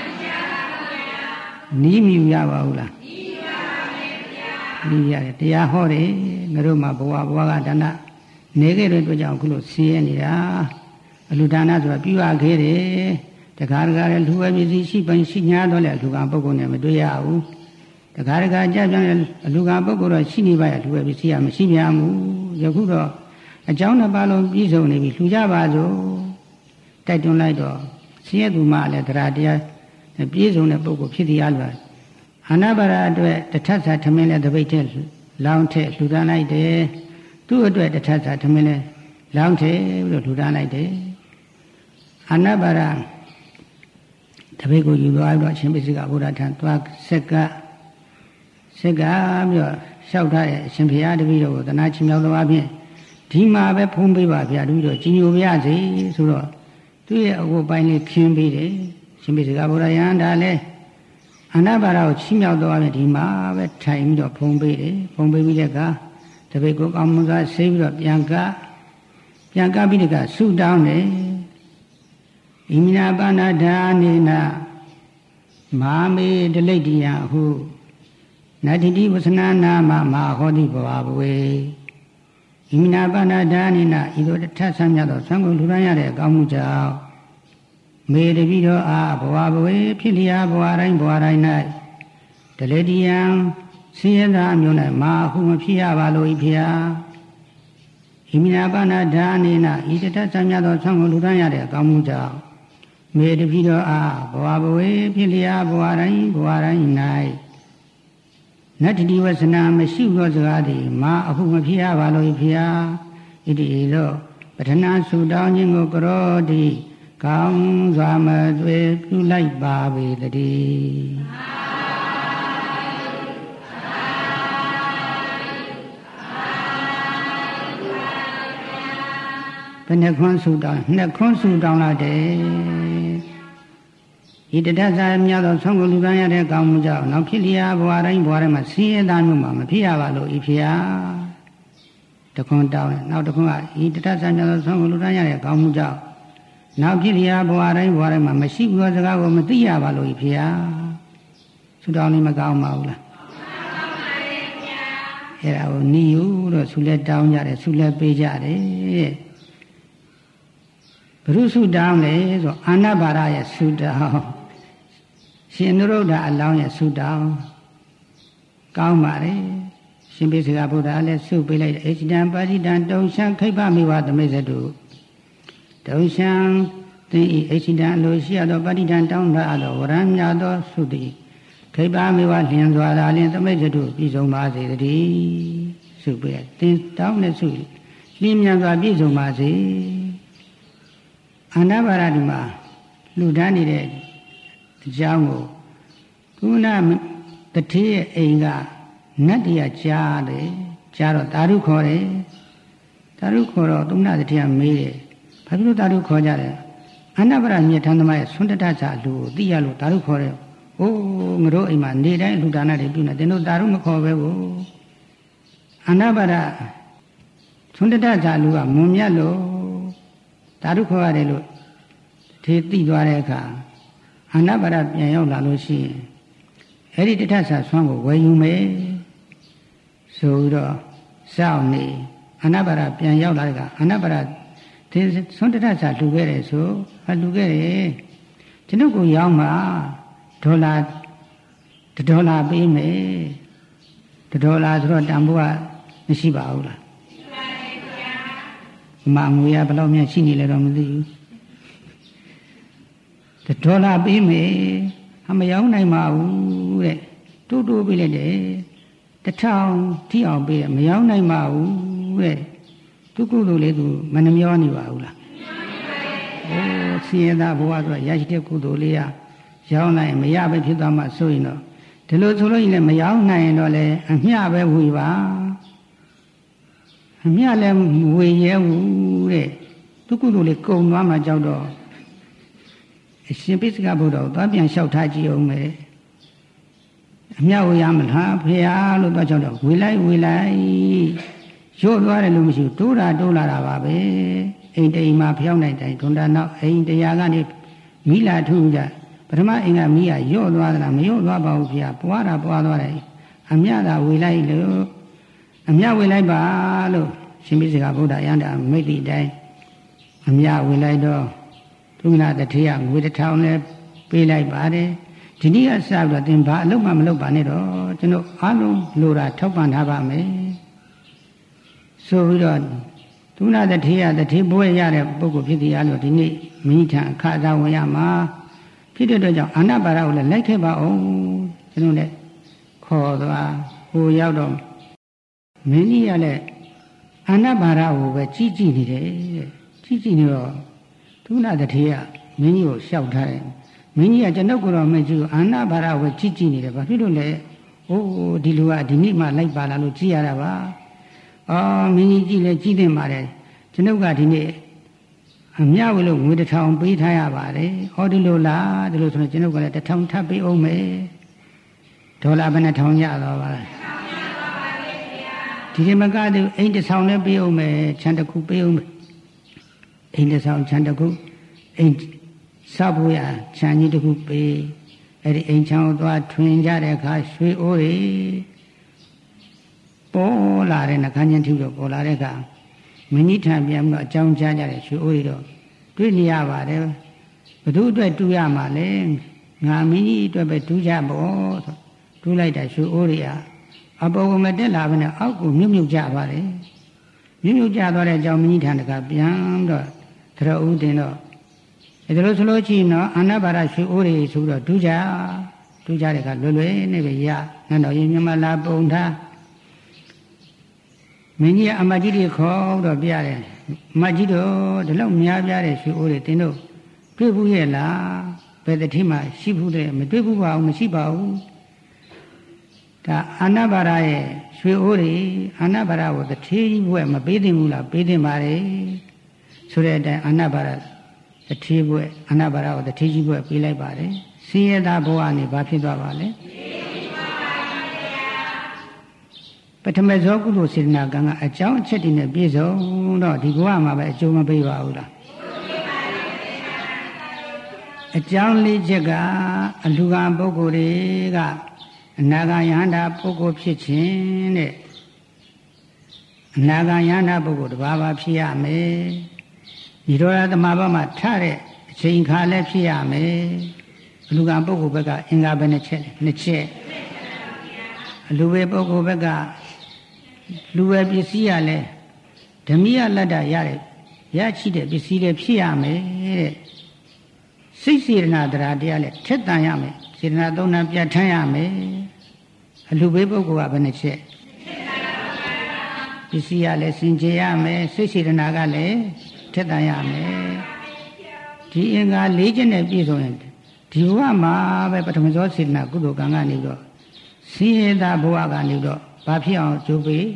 [SPEAKER 1] နီးမြူရပါဘူးလားနီးရတယ်တရားဟောတယ်ငါတို့မှာဘဝဘဝကဒါနနေခဲ့တဲ့အတွက်ကြောင့်အခုလိုဆင်းရဲနေတာအလူဒါနဆိုတာပြုရခဲ့တယ်တခါတခါလည်းလူဝဲပစ္စည်းရှိပိုင်ရှိညာတော့လည်းအလူကံပုဂ္ဂိုလ်နဲ့မတွေ့ရဘူးတခါတခါကြပြန်လည်းအလူကံပုဂ္ဂိုလ်တော့ရှိနေပါရဲ့လူဝဲပစ္စည်းကမရှိပြန်ဘူးယခုတော့အကြောင်းတစ်ပါးလုံးပြည့်စုံနေပြီလှူကြပါစို့တိုက်တွန်းလိုက်တော့ဆင်းရဲသူမှလည်းတရားတရားပြည့်စုံတဲ့ပုဂ္ဂိုလ်ဖြစ်တရားလို့အာနာပါရအတွက်တထဆာထမင်းလည်းတပိတ်ထဲလောင်းထဲလှူဒါန်းလိုက်တယ်သူ့အတွက်တထဆာထမင်းလည်းလောင်းထဲပြီးတော့လှူဒါန်းလိုက်တယ်အာနာပါရတပိတ်ကိုယူသွားပြီးတော့အရှင်ပိစိကဗုဒ္ဓထံသွားဆက်ကဆက်ကပြီးတော့လျှောက်ထားတဲ့အရှင်ဘုရားတပည့်တော်ကိုတနာချီမြောက်တော်အပြင်ဒီမှာပဲဖုံးပေးပါဗျာတပည့်တော်ကြီးညိုပါရစေဆိုတော့သူ့ရဲ့အဝတ်ပိုင်းလေးခင်းပေးတယ်ရှင်ပိစိကဗုဒ္ဓယဟန္တာလည်းအာနာပါရကိုချီမြောက်တော်အပြင်ဒီမှာပဲထိုင်ပြီးတော့ဖုံးပေးတယ်ဖုံးပေးပြီးတဲ့အခါတပည့်ကိုကောင်းမွန်စွာဆေးပြီးတော့ပြန်ကပြန်ကပြီးတဲ့အခါဆုတောင်းတယ်ဣမိနာပါဏဓာနေနမာမေဒလိတ္တိယဟုနတ္တိတိဝဆနာနာမမဟောတိဘဝဘဝေဣမိနာပါဏဓာနေနဤသို့တထဆံမြတ်သောသံဃာလူရန်ရတဲ့အကောင်းမှုကြောင့်မေတပိတော်အားဘဝဘဝေဖြစ်လျာဘဝတိုင်းဘဝတိုင်း၌ဒလိတ္တိယံဆင်းရဲသာမျိုး၌မာဟုမဖြစ်ရပါလို၏ဖျားဣမိနာပါဏဓာနေနဤတထဆံမြတ်သောသံဃာလူရန်ရတဲ့အကောင်းမှုကြောင့်မေတပိတော်အားဘဝဘဝေဖြစ်လျာဘဝတိုင်းဘဝတိုင်း၌နတ္တိဝဆနာမရှိသောစကားသည်မာအဟုမဖြစ်ရပါလို၏ဖျားဣတိလောပထနာဆုတောင်းခြင်းကိုကရောတိကောင်းစွာမသွေပြုလိုက်ပါပေတည်းဘယ်နှခွန်းဆုတောင်းနှစ်ခွန်းဆုတောင်းလာတယ်ဤတတ္တစာမြတ်သောဆုံးကိုလူသားရတဲ့ကောင်းမှုကြောင့်နောက်ဖြစ်လျာဘဝတိုင်းဘဝတိုင်းမှာဆင်းရဲသားမျိုးမှာမဖြစ်ရပါလို့ဤဖျားတခွန်းတောင်းတယ်နောက်တခွန်းကဤတတ္တစာမြတ်သောဆုံးကိုလူသားရတဲ့ကောင်းမှုကြောင့်နောက်ဖြစ်လျာဘဝတိုင်းဘဝတိုင်းမှာမရှိဘူးသောစကားကိုမသိရပါလို့ဤဖျားဆုတောင်းနေမကောင်းပါဘူးလားအဲ့ဒါကိုနိယုတော့ဆုလက်တောင်းကြတယ်ဆုလက်ပေးကြတယ်ဘုရုဆုတောင်းလေဆိုအာနာပါရရဲ့ဆုတောင်းရှင်နုရုဒ္ဓအလောင်းရဲ့ဆုတောင်းကောင်းပါလေရှင်ပိစိကဗုဒ္ဓလည်းဆုပေးလိုက်တယ်ဣတိတံပါဠိတံတုံရှံခိဗ္ဗမေဝသမိစ္ဆတုတုံရှံသင်ဤဣတိတံအလိုရှိရသောပါဠိတံတောင်းထားသောဝရံမြတ်သောဆုတိခိဗ္ဗမေဝလျင်စွာသာလျင်သမိစ္ဆတုပြည့်စုံပါစေတည်းဆုပေးသင်တောင်းတဲ့ဆုလျင်မြန်စွာပြည့်စုံပါစေအာနာပါရဒီမှာလှူဒန်းနေတဲ့အကြောင်းကိုကုဏတတိရဲ့အိမ်ကနတ်တရားကြားတယ်ကြားတော့တာရုခေါ်တယ်တာရုခေါ်တော့သုဏတတိယမေးတယ်ဘာဖြစ်လို့တာရုခေါ်ကြလဲအာနာပါရမြေထမ်းသမားရဲ့ဆွန္ဒတ္တစာလူကိုသိရလို့တာရုခေါ်တယ်ဟိုးငါတို့အိမ်မှာနေတိုင်းလူဒါနတွေပြုနေတယ်တို့တာရုမခေါ်ပဲကိုအာနာပါရဆွန္ဒတ္တစာလူကမွန်မြတ်လို့ဓာတုခေါ်ရတယ်လို့ထေသိသွားတဲ့အခါအာနာပါရပြန်ရောက်လာလို့ရှိရင်အဲ့ဒီတထဆာဆွမ်းကိုဝယ်ယူမယ်ဆိုတော့စောင့်နေအာနာပါရပြန်ရောက်လာတဲ့အခါအာနာပါရဒီဆွမ်းတထဆာလှူခဲ့တယ်ဆိုအလှူခဲ့တယ်ကျွန်ုပ်ကိုရောင်းပါဒေါ်လာဒေါ်လာပေးမယ်ဒေါ်လာဆိုတော့တန်ဖိုးကမရှိပါဘူးလားမှာငွေရဘယ်လောက်များရှိနေလဲတော့မသိဘူးဒေါ်လာပေးမယ်ဟာမရောက်နိုင်ပါဘူးတဲ့တိုးတိုးပေးလိုက်တယ်တစ်ထောင်ထိအောင်ပေးတယ်မရောက်နိုင်ပါဘူးတဲ့သူကုသိုလ်လေးသူမနှမျောနေပါဘူးလားအိုးဆင်းရဲသားဘဝဆိုရရှိတဲ့ကုသိုလ်လေးရရောက်နိုင်မရပဲဖြစ်သွားမှဆိုရင်တော့ဒီလိုဆိုလို့ရင်လည်းမရောက်နိုင်ရင်တော့လေအမျှပဲဝေပါအမျှလည်းဝေရဲဘူးတဲ့သူကုသိုလ်လေးကုန်သွားမှကြောက်တော့အရှင်ပိဿကဘုရားသွားပြန်လျှောက်ထားကြည့်အောင်မယ်အမျှဝေရမလားဖေဟာလို့သွားကြောက်တော့ဝေလိုက်ဝေလိုက်ရို့သွားတယ်လို့မရှိဘူးတိုးတာတိုးလာတာပါပဲအိမ်တိမ်မှာဖျောင်းနိုင်တိုင်းဒွန်တာနောက်အိမ်တရားကနေမိလာထူကြပထမအိမ်ကမိရရော့သွားသလားမရော့သွားပါဘူးဖေဟာပွားတာပွားသွားတယ်အမျှသာဝေလိုက်လို့အမျှဝေလိုက်ပါလို့ရှင်ပိဿကဘုရားရဟန္တာမိတ်တိတိုင်းအမျှဝေလိုက်တော့သူနာတထေရငွေတစ်ထောင်နဲ့ပေးလိုက်ပါတယ်ဒီနေ့ကစပြီးတော့သင်ဘာအလုပ်မှမလုပ်ပါနဲ့တော့ကျွန်တော်အားလုံးလိုတာထောက်ပံ့ထားပါမယ်ဆိုပြီးတော့သူနာတထေရတထေဘွဲရတဲ့ပုဂ္ဂိုလ်ဖြစ်တရားလို့ဒီနေ့မိထံအခါသာဝင်ရမှာဖြစ်တဲ့အတွက်ကြောင့်အာနာပါရကိုလည်းလိုက်ခဲ့ပါအောင်ကျွန်တော်လည်းခေါ်သွားဟိုရောက်တော့မင်းကြီးကလည်းအာနာပါရကိုပဲကြီးကြည့်နေတယ်ကြီးကြည့်နေတော့သူနာတထေရမင်းကြီးကိုလျှောက်ထားတယ်မင်းကြီးကကျွန်ုပ်ကိုတော့မကြည့်ဘူးအာနာပါရကိုကြီးကြည့်နေတယ်ဘာဖြစ်လို့လဲအိုးဒီလူကဒီနေ့မှလိုက်ပါလာလို့ကြည့်ရတာပါအော်မင်းကြီးကြည့်လဲကြည့်တင်ပါတယ်ကျွန်ုပ်ကဒီနေ့အမြဝေလို့ငွေတစ်ထောင်ပေးထားရပါတယ်ဟောဒီလိုလားဒီလိုဆိုတော့ကျွန်ုပ်ကလည်းတစ်ထောင်ထပ်ပေးအောင်မယ်ဒေါ်လာဘယ်နှထောင်ရတော့ပါလဲဒီဒီမကတူအိမ်တစ်ဆောင်လည်းပေးအောင်မယ်ခြံတစ်ခုပေးအောင်မယ်အိမ်တစ်ဆောင်ခြံတစ်ခုအိမ်ဆောက်ဖို့ရခြံကြီးတစ်ခုပေးအဲ့ဒီအိမ်ချောင်းသွားထွင်ကြတဲ့အခါရွှေအိုးတွေပေါ်လာတဲ့နှခမ်းချင်းထုတော့ပေါ်လာတဲ့အခါမင်းကြီးထံပြန်ပြီးတော့အကြောင်းကြားကြတဲ့ရွှေအိုးတွေတော့တွေ့နေရပါတယ်ဘသူအတွက်တူရမှာလဲငါမင်းကြီးအတွက်ပဲတူကြပေါ့ဆိုတူလိုက်တာရွှေအိုးတွေကအပေါ်ကမတက်လာဘဲနဲ့အောက်ကိုမြုပ်မြုပ်ကြပါတယ်မြုပ်မြုပ်ကြသွားတဲ့အကြောင်းမင်းကြီးထံတကပြန်တော့သရဥတင်တော့ဒါလို့ဆိုလို့ရှိရင်တော့အာနာပါရရွှေအိုးတွေဆိုတော့တူကြတူကြတဲ့ကလွယ်လွယ်နဲ့ပဲရနတ်တော်ရင်မြမလာပုံထားမင်းကြီးကအမကြီးတွေခေါ်တော့ပြရတယ်အမကြီးတို့ဒီလောက်များပြတဲ့ရွှေအိုးတွေတင်တို့တွေ့ဘူးရဲ့လားဘယ်တစ်ထီမှရှိဘူးတဲ့မတွေ့ဘူးပါဘူးမရှိပါဘူးဒါအာနာပါရရဲ့ရွှေအိုးတွေအာနာပါရကိုတစ်ထီဘွဲ့မပေးသင့်ဘူးလားပေးသင့်ပါတယ်ဆိုတဲ့အတိုင်းအာနာပါရတစ်ထီဘွဲ့အာနာပါရကိုတစ်ထီကြီးဘွဲ့ပေးလိုက်ပါတယ်ဆင်းရဲသားဘဝနေဘာဖြစ်သွားပါလဲပထမဇောကုသိုလ်စေတနာကံကအကြောင်းအချက်တွေနဲ့ပြည့်စုံတော့ဒီဘဝမှာပဲအကျိုးမပေးပါဘူးလားအကြောင်းလေးချက်ကအလူကံပုဂ္ဂိုလ်တွေကအနာဂံယဟန္တာပုဂ္ဂိုလ်ဖြစ်ခြင်းတဲ့အနာဂံယဟန္တာပုဂ္ဂိုလ်တစ်ပါးပါဖြစ်ရမယ်ဒီရောသမဘာမှာထတဲ့အချိန်ခါလည်းဖြစ်ရမယ်အလူကံပုဂ္ဂိုလ်ဘက်ကအင်္ဂါဘယ်နှချက်နှစ်ချက်အလူဝေပုဂ္ဂိုလ်ဘက်ကလူဝယ်ပစ္စည်းရလဲဓမိယလတ္တရတယ်ရရှိတဲ့ပစ္စည်းတွေဖြစ်ရမယ်တဲ့စိတ်စေတနာတရားတရားလဲထက်တန်ရမယ်စေတနာသုံးနာပြဋ္ဌာန်းရမယ်အလူဘေးပုဂ္ဂိုလ်ကဘယ်နှချက်ပစ္စည်းရလဲစင်ကြယ်ရမယ်စိတ်စေတနာကလည်းထက်တန်ရမယ်ဒီအင်္ဂါ၄ချက်နဲ့ပြည့်စုံရင်ဒီဘဝမှာပဲပထမဇောစေတနာကုသိုလ်ကံကနေတော့ဆင်းရဲသားဘဝကနေတော့ဘာဖြစ်အောင်ကြိုးပေး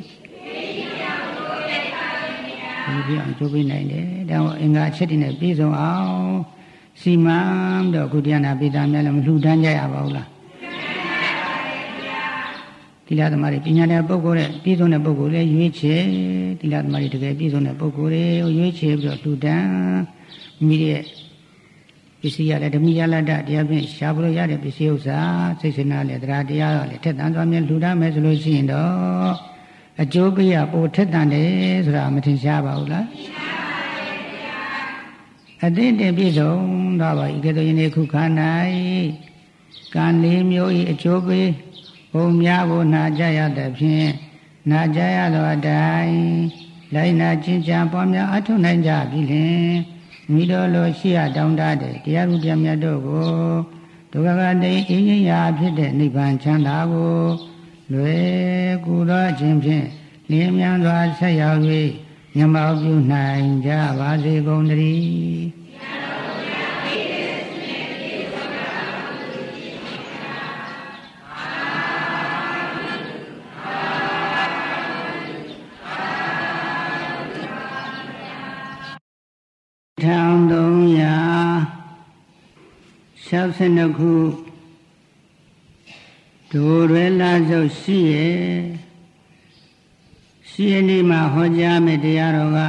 [SPEAKER 1] ဒီဖြစ်အောင်ကြိုးပေးနိုင်တယ်ဒါကြောင့်အင်္ဂါချက်တွေနဲ့ပြည့်စုံအောင်စီမံတော့ကုတရားနာပိတာများလည်းမလှူဒန်းကြရပါဘူးလားသီလသမားတွေပညာတဲ့ပုဂ္ဂိုလ်တဲ့ပြည့်စုံတဲ့ပုဂ္ဂိုလ်လည်းရွေးချယ်သီလသမားတွေတကယ်ပြည့်စုံတဲ့ပုဂ္ဂိုလ်တွေကိုရွေးချယ်ပြီးတော့လှူဒန်းမိတဲ့ပစ္စည်းရတဲ့ဓမိယလတ္တတရားဖြင့်ရှားဖို့ရတဲ့ပစ္စည်းဥစ္စာစိတ်စနာလည်းတရားတရားတော့လည်းထက်သန်သွားမြဲလူတတ်မယ်ဆိုလို့ရှိရင်တော့အကျိုးပေးရပိုထက်သန်တယ်ဆိုတာမထင်ရှားပါဘူးလားအသင့်တင်ပြည့်စုံတော့ပါဤကဲ့သို့ယနေ့ခုခါ၌ကံလေးမျိုးဤအကျိုးပေးဘုံများကိုနာကြရတဲ့ဖြင့်နာကြရသောအတိုင်းလိုက်နာကျင့်ကြံပွားများအထောက်နိုင်ကြပြီလင်မိတော်လိုရှိရတောင်းတတဲ့တရားဥတရားမြတ်တို့ကိုဒုက္ခကတိအင်းကြီးရာဖြစ်တဲ့နိဗ္ဗာန်ချမ်းသာကိုလွယ်ကူသောခြင်းဖြင့်လင်းမြန်စွာဆက်ရောက်၍မျက်မှောက်ပြုနိုင်ကြပါစေကုန်သတည်းထောင်သုံးရာ၆၂ခုဒိုရွယ်လာစုပ်ရှိရဲ့ရှိရနေ့မှာဟောကြားမယ့်တရားတော်က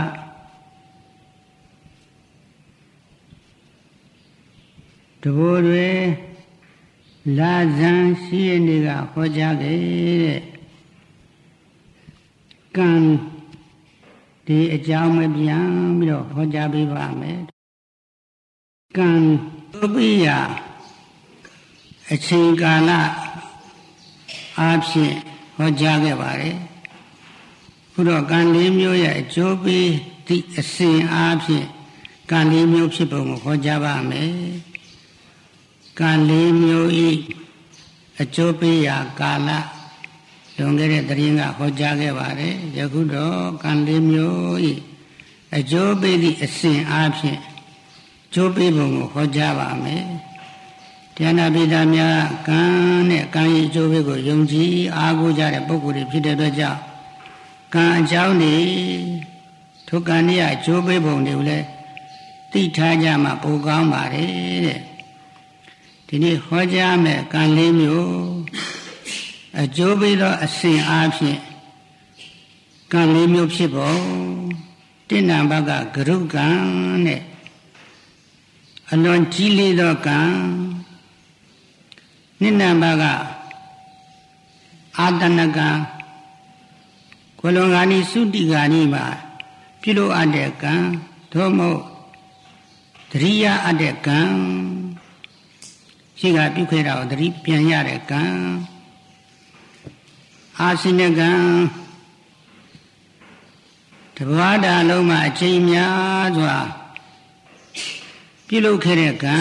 [SPEAKER 1] တဘိုးတွေလာဇန်ရှိရနေ့ကဟောကြားခဲ့တဲ့ကံဒီအကြောင်းမပြန်ပြီးတော့ဟောကြားပေးပါမယ်ကံဥပိယအချိန်ကာလအားဖြင့်ဟောကြားခဲ့ပါတယ်ခုတော့ကံလေးမျိုးရဲ့အကျိုးပေးသည့်အစဉ်အားဖြင့်ကံလေးမျိုးဖြစ်ပုံကိုဟောကြားပါမယ်ကံလေးမျိုးဤအကျိုးပေးရာကာလလွန်ခဲ့တဲ့တရင်ကဟောကြားခဲ့ပါတယ်ယခုတော့ကံလေးမျိုးဤအကျိုးပေးသည့်အစဉ်အားဖြင့်ကျိုးပေးပုံကိုဟောကြားပါမယ်တရားနာပိဋကများကံနဲ့ကံရဲ့အကျိုးပေးကိုယုံကြည်အားကိုးကြတဲ့ပုဂ္ဂိုလ်တွေဖြစ်တဲ့အတွက်ကြောင့်ကံအကြောင်းတွေထိုကံရဲ့အကျိုးပေးပုံတွေကိုလည်းသိထားကြမှပိုကောင်းပါတယ်တဲ့ဒီနေ့ဟောကြားမယ်ကံလေးမျိုးအကျိုးပေးသောအစဉ်အားဖြင့်ကံလေးမျိုးဖြစ်ပုံတဏ္ဍဘကဂရုကံနဲ့အလွန်ကြီးလေးသောကံနိဏဘကအာတနကံကိုလွန်ဂာနိသုတိဂာနိမှာပြုလို့အပ်တဲ့ကံသို့မဟုတ်တရိယာအပ်တဲ့ကံရှိကပြုခဲ့တာကိုတတိပြန်ရတဲ့ကံအာစိနကံတဘာတာလုံးမှာအချိန်များစွာပြုလုပ်ခဲ့တဲ့ကံ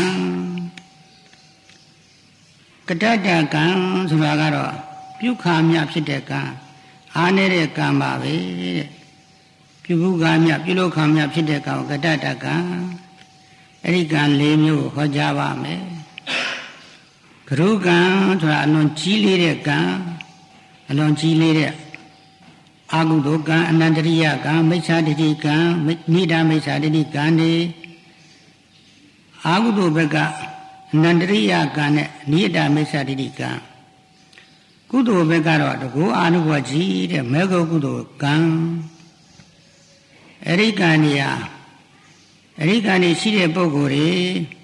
[SPEAKER 1] ကတ္တတကံဆိုတာကတော့ပြုခါမြဖြစ်တဲ့ကံအားနေတဲ့ကံပါပဲတဲ့ပြုမှုကံမြပြုလုပ်ခါမြဖြစ်တဲ့ကံကတ္တတကံအဲ့ဒီကံ၄မျိုးကိုဟောကြားပါမယ်ဂရုကံဆိုတာအလွန်ကြီးလေးတဲ့ကံအလွန်ကြီးလေးတဲ့အာဟုသောကံအနန္တရိယကံမိစ္ဆာဒိဋ္ဌိကံနိဒာမိစ္ဆာဒိဋ္ဌိကံနေအာဟုသောဘက်ကအနန္တရိယကံနဲ့နိဒာမိစ္ဆာဒိဋ္ဌိကံကုသိုလ်ဘက်ကတော့တကောအာနုဘောကြီးတဲ့မေဃကုသိုလ်ကံအရိကံနေရာအရိကံနေရှိတဲ့ပုဂ္ဂိုလ်တွေ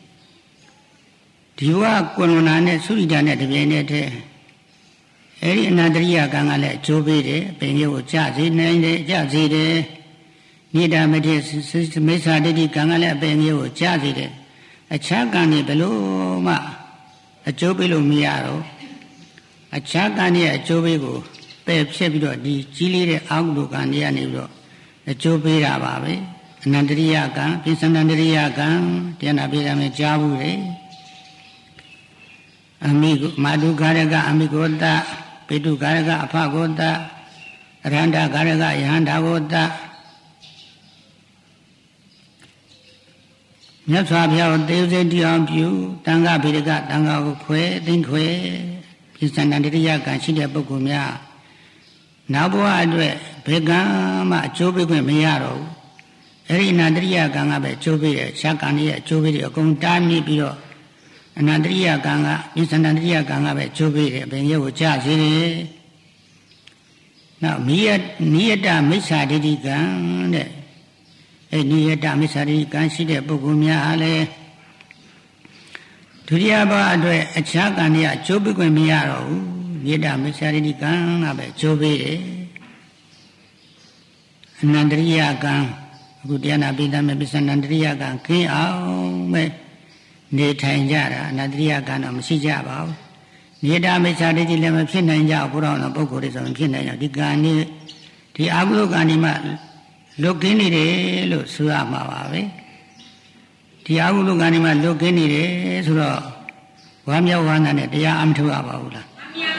[SPEAKER 1] ဒီဝကွန်ဝနာနဲ့သုရိတာနဲ့တပြိုင်နက်တည်းအဲ့ဒီအနန္တရိယကံကလည်းအကျိုးပေးတယ်ပင်ကြီးကိုကြစေနိုင်တယ်ကြစေတယ်နိဒာမတိမိစ္ဆာဒိဋ္ဌိကံကလည်းပင်ကြီးကိုကြစေတယ်အခြားကံတွေဘယ်လိုမှအကျိုးပေးလို့မရတော့အခြားကံရဲ့အကျိုးပေးကိုပယ်ဖြစ်ပြီးတော့ဒီကြီးလေးတဲ့အာဟုတုကံတွေကနေပြီးတော့အကျိုးပေးတာပါပဲအနန္တရိယကံပိဿန္တရိယကံတရားနာပေးတာမျိုးကြားဘူးလေအမိကိုမာတုကာရကအမိကိုတပိတုကာရကအဖကိုတအရဟန္တာကာရကယဟန္တာကိုတမြတ်စွာဘုရားကိုသေဥစိတ်တရားပြုတန်ခါဗေဒကတန်ခါကိုခွဲသိမ့်ခွဲပိဿန္တရိယကံရှိတဲ့ပုဂ္ဂိုလ်များနောက်ဘဝအတွက်ဘယ်ကံမှအကျိုးပေးခွင့်မရတော့ဘူးအဲ့ဒီအနန္တရိယကံကပဲအကျိုးပေးတယ်ခြားကံရဲ့အကျိုးပေးတယ်အကုန်တားမြစ်ပြီးတော့အနန္တရိယကံကပိဿန္တရိယကံကပဲအကျိုးပေးတယ်ဘယ်ရုပ်ကိုကြစေတယ်နောက်မိယနိယတမိစ္ဆာဒိဋ္ဌိကံတဲ့အဲ့နိယတမိစ္ဆာဒိဋ္ဌိကံရှိတဲ့ပုဂ္ဂိုလ်များအားလည်းဒုတိယဘဝအတွက်အခြားကံတွေအကျိုးပေးခွင့်မရတော့ဘူးနိယတမိစ္ဆာဒိဋ္ဌိကံကပဲအကျိုးပေးတယ်အနန္တရိယကံအခုတရားနာပိဋကမဲ့ပိဿန္တရိယကံခင်းအောင်ပဲနေထိုင်ကြတာအနန္တရိယကံတော့မရှိကြပါဘူးနိဒာမိစ္ဆာဒိဋ္ဌိလည်းမဖြစ်နိုင်ကြဘူးဘုရားတော်ပုဂ္ဂိုလ်တွေဆိုရင်ဖြစ်နိုင်ကြဒီကံនេះဒီအာဟုကံဒီမှာလွတ်ကင်းနေတယ်လို့ဆိုရမှာပါပဲဒီအကုသိုလ်ကံတွေမှာလွတ်ကင်းနေတယ်ဆိုတော့ဝါမြောက်ဝါနာနဲ့တရားအမထုတ်ရပါဘူးလား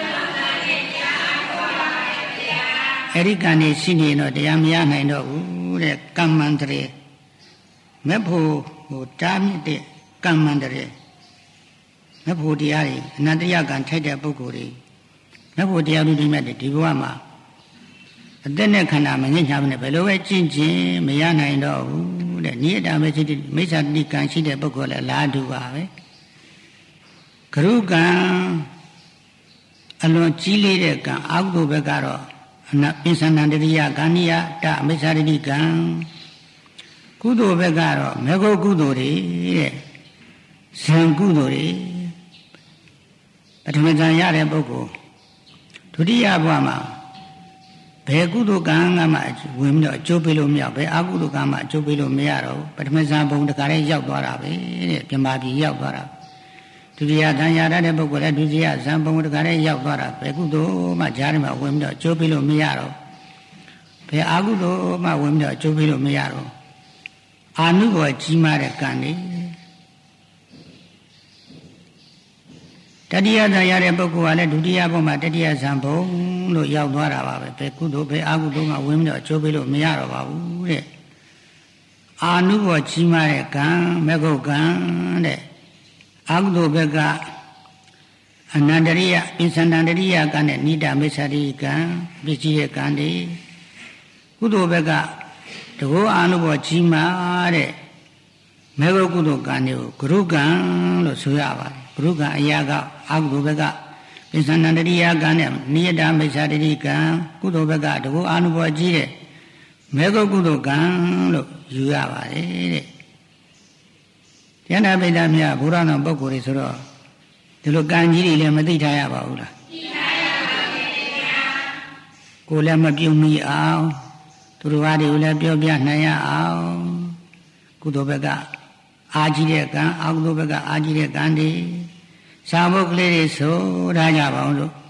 [SPEAKER 1] အဲ့ဒီကံနေရှိနေတော့တရားမရနိုင်တော့ဘူးတဲ့ကမ္မန္တရေမဲ့ဖို့ဟိုတားမြစ်တဲ့ကမ္မန္တရေမဲ့ဖို့တရားတွေအနတ္တယကံထိုက်တဲ့ပုဂ္ဂိုလ်တွေမဲ့ဖို့တရားလူတွေမြတ်တွေဒီဘဝမှာအသက်နဲ့ခန္ဓာမငြိမ့်ချဘဲနဲ့ဘယ်လိုပဲကျင့်ခြင်းမရနိုင်တော့ဘူးတဲ့နိယတမေစိတ္တိမိစ္ဆာတိကံရှိတဲ့ပုဂ္ဂိုလ်လည်းလားတူပါပဲကရုကံအလွန်ကြီးလေးတဲ့ကံအာဟုဘက်ကတော့အနပိဿန္တရိယကံနိယတမိစ္ဆာတိကံကုသိုလ်ဘက်ကတော့မေဃကုသိုလ်တွေတဲ့ဇံကုသိုလ်တွေပထမဇံရတဲ့ပုဂ္ဂိုလ်ဒုတိယဘဝမှာဘယ်ကုသိုလ်ကံကမှဝင်ပြီးတော့အကျိုးပေးလို့မရဘယ်အကုသိုလ်ကံမှအကျိုးပေးလို့မရတော့ပထမဇံဘုံတခါလေးရောက်သွားတာပဲတဲ့ပြမပြည်ရောက်သွားတာဒုတိယဇံရတဲ့ပုဂ္ဂိုလ်လည်းဒုတိယဇံဘုံတခါလေးရောက်သွားတာဘယ်ကုသိုလ်မှကြားထဲမှာဝင်ပြီးတော့အကျိုးပေးလို့မရတော့ဘယ်အကုသိုလ်မှဝင်ပြီးတော့အကျိုးပေးလို့မရတော့အာနုဘောကြီးမားတဲ့ကံတွေတတိယဇံရတဲ့ပုဂ္ဂိုလ်ကလည်းဒုတိယဘုံမှာတတိယဇံဘုံလို့ရောက်သွားတာပါပဲဘယ်ကုသိုလ်ဘယ်အကုသိုလ်မှဝင်ပြီးတော့အကျိုးပေးလို့မရတော့ပါဘူးတဲ့အာနုဘောကြီးမားတဲ့ကံမေဃကံတဲ့အကုသိုလ်ဘက်ကအနန္တရိယပိဿန္တရိယကံနဲ့နိဒာမိစ္ဆာတိကံပစ္စည်းရဲ့ကံတွေကုသိုလ်ဘက်ကတကောအာနုဘောကြီးမားတဲ့မေဃကုသိုလ်ကံတွေကိုဂရုကံလို့ဆိုရပါတယ်ဂရုကံအရာကအကုသိုလ်ဘက်ကပိဿန္တရိယကံနဲ့နိယတမိစ္ဆာတိကံကုသိုလ်ဘက်ကတကောအာနုဘောကြီးတဲ့မေဃကုသိုလ်ကံလို့ယူရပါတယ်တဲ့ဉာဏပိဋကမြတ်ဘုရားတော်ပုဂ္ဂိုလ်တွေဆိုတော့ဒီလိုကံကြီးတွေလည်းမသိထားရပါဘူးလားသိထားရပါဘူးဗျာကိုယ်လည်းမပြုံးမိအောင်သူတို့ဘာတွေကိုလည်းပြောပြနိုင်ရအောင်ကုသိုလ်ဘက်ကအာကြီးတဲ့ကံအကုသိုလ်ဘက်ကအာကြီးတဲ့ကံတွေစာမုတ်ကလေးတွေဆိုထားကြပါအောင်လို့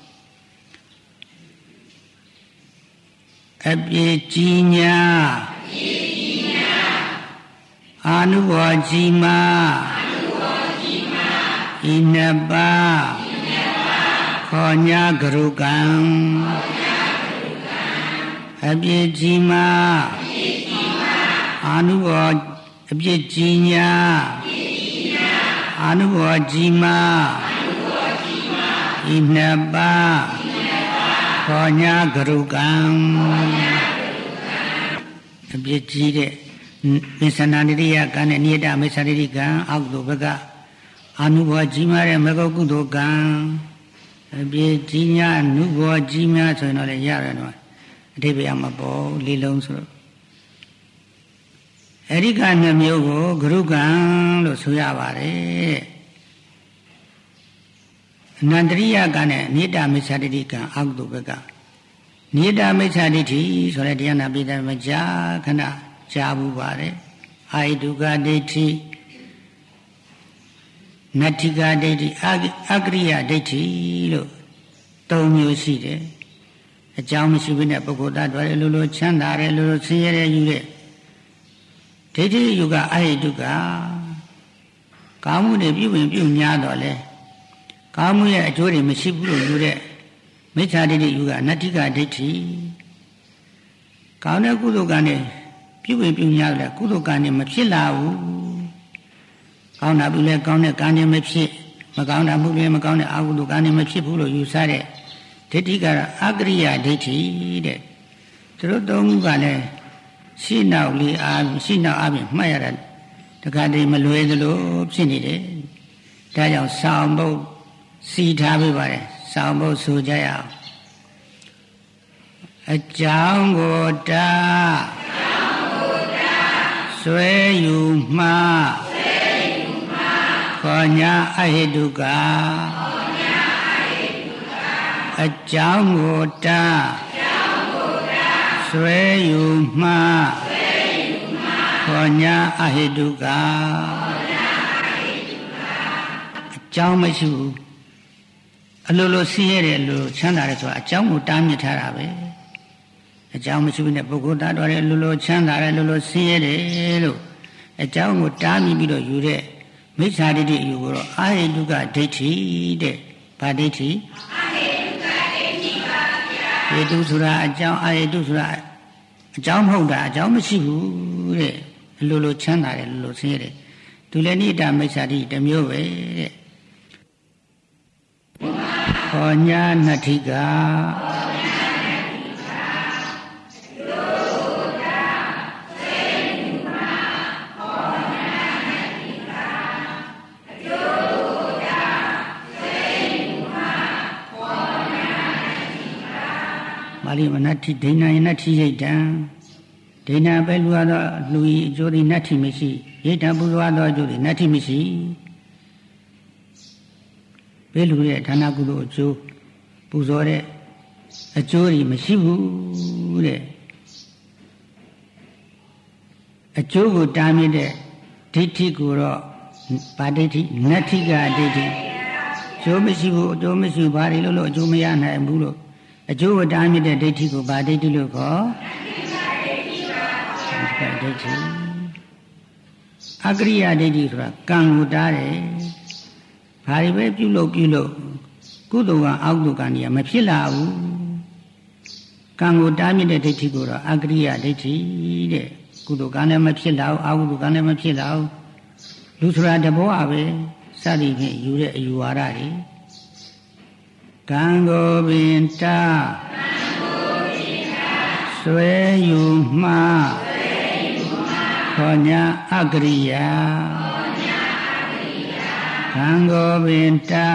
[SPEAKER 1] အပြေကြီးညာအပြေကြီးညာအာနုဘောကြီးမာအာနုဘောကြီးမာဤနှစ်ပါးဤနှစ်ပါးခေါ်ညာဂရုကံခေါ်ညာဂရုကံအပြေကြီးမာအပြေကြီးမာအာနုဘောအပြေကြီးညာအပြေကြီးညာအာနုဘောကြီးမာအာနုဘောကြီးမာဤနှစ်ပါးဤနှစ်ပါးခေါ်ညာဂရုကံခေါ်ညာဂရုကံအပြေကြီးတဲ့မိစ္ဆန္ဒရိယကံနဲ့နိယတမိစ္ဆာတိကံအကုသိုလ်ဘက်ကအာနုဘောကြီးမားတဲ့မေဃကုသိုလ်ကံအပြေကြီးညာအနုဘောကြီးများဆိုရင်တော့လည်းရတယ်တော့အဓိပ္ပာယ်မပေါ်လေးလုံးဆိုတော့အရိကနှမျိုးကိုဂရုကံလို့ဆိုရပါတယ်အနန္တရိယကံနဲ့နိယတမိစ္ဆာတိကံအကုသိုလ်ဘက်ကနိယတမိစ္ဆာတိဆိုတဲ့တရားနာပိဋကမကြာခဏကြားဘူးပါတယ်အာယတုကဒိဋ္ဌိနတ္ထိကဒိဋ္ဌိအကရိယဒိဋ္ဌိလို့သုံးမျိုးရှိတယ်အကြောင်းမရှိဘဲနဲ့ပုဂ္ဂိုလ်သားတွေလိုလိုချမ်းသာတယ်လိုလိုဆင်းရဲတယ်ယူတဲ့ဒိဋ္ဌိယုကအာယတုကကာမှုတွေပြုဝင်ပြုများတော့လဲကာမှုရဲ့အကျိုးတွေမရှိဘူးလို့ယူတဲ့မိစ္ဆာဒိဋ္ဌိယုကနတ္ထိကဒိဋ္ဌိကောင်းတဲ့ကုသိုလ်ကံနဲ့ပြုဝင်ပြုများတယ်ကုသိုလ်ကံနဲ့မဖြစ်လာဘူးကောင်းတာပြုလဲကောင်းတဲ့ကံနဲ့မဖြစ်မကောင်းတာမှုလဲမကောင်းတဲ့အကုသိုလ်ကံနဲ့မဖြစ်ဘူးလို့ယူဆတဲ့ဒိဋ္ဌိကတော့အကရိယဒိဋ္ဌိတဲ့သူတို့သုံးခုကလည်းရှိနောက်လေးအားရှိနောက်အားဖြင့်မှတ်ရတာတခါတည်းမလွယ်သလိုဖြစ်နေတယ်ဒါကြောင့်ဆောင်းပုတ်စီထားပေးပါတယ်ဆောင်းပုတ်ဆိုကြရအောင်အကြောင်းကိုတာဆွဲယူမှဆွဲယူမှခေါ်ညာအဟိတုကခေါ်ညာအဟိတုကအကြောင်းကိုတာအကြောင်းကိုတာဆွဲယူမှဆွဲယူမှခေါ်ညာအဟိတုကခေါ်ညာအဟိတုကအကြောင်းမရှိဘူးအလိုလိုဆင်းရဲတယ်လို့ချမ်းသာတယ်ဆိုတာအကြောင်းကိုတားမြစ်ထားတာပဲအကြောင်းမရှိဘူးနဲ့ပုဂ္ဂိုလ်သားတော်ရဲ့လူလိုချမ်းသာတယ်လူလိုဆင်းရဲတယ်လို့အကြောင်းကိုတားမြစ်ပြီးတော့ယူတဲ့မိစ္ဆာဒိဋ္ဌိအယူကိုတော့အာဟိတုကဒိဋ္ဌိတဲ့ဗာဒိဋ္ဌိအာဟိတုကဒိဋ္ဌိပါဗျာဟိတုဆိုတာအကြောင်းအာဟိတုဆိုတာအကြောင်းမဟုတ်တာအကြောင်းမရှိဘူးတဲ့လူလိုချမ်းသာတယ်လူလိုဆင်းရဲတယ်သူလည်းနိတ္တမိစ္ဆာဒိဋ္ဌိတစ်မျိုးပဲတဲ့ဟောညာနတ္ထိကပါဠိမနတ္ထိဒိဏယနတ္ထိယိတ်တံဒိဏပဲလူရသောလူဤအကျိုးသည်နတ္ထိမရှိယိတ်တံပူဇော်သောအကျိုးသည်နတ္ထိမရှိပဲလူရဲ့ဌာနကုသိုလ်အကျိုးပူဇော်တဲ့အကျိုးကြီးမရှိဘူးတဲ့အကျိုးကိုတားမြစ်တဲ့ဒိဋ္ဌိကိုတော့ဗာဒိဋ္ဌိနတ္ထိကဒိဋ္ဌိအကျိုးမရှိဘူးအကျိုးမရှိဘာတွေလို့လို့အကျိုးမရနိုင်ဘူးလို့အကျိုးကိုတားမြစ်တဲ့ဒိဋ္ဌိကိုဗာဒိဋ္ဌိလို့ခေါ်ဒိဋ္ဌိအကရိယာဒိဋ္ဌိဆိုတာကံကိုတားတယ်ဘာတွေပဲပြုလုပ်ပြုလုပ်ကုသိုလ်ကအောက်ကုသိုလ်ကံကြီးမဖြစ်လာဘူးကံကိုတားမြစ်တဲ့ဒိဋ္ဌိကိုတော့အကရိယာဒိဋ္ဌိတဲ့ကုသိုလ်ကံလည်းမဖြစ်လာဘူးအောက်ကုသိုလ်ကံလည်းမဖြစ်လာဘူးလူဆိုတာတဘောအပဲစသည်ဖြင့်ယူတဲ့အယူဝါဒတွေကံကိုပင်တာဆွဲယူမှခေါ်ညာအကရိယာကံကိုပင်တာ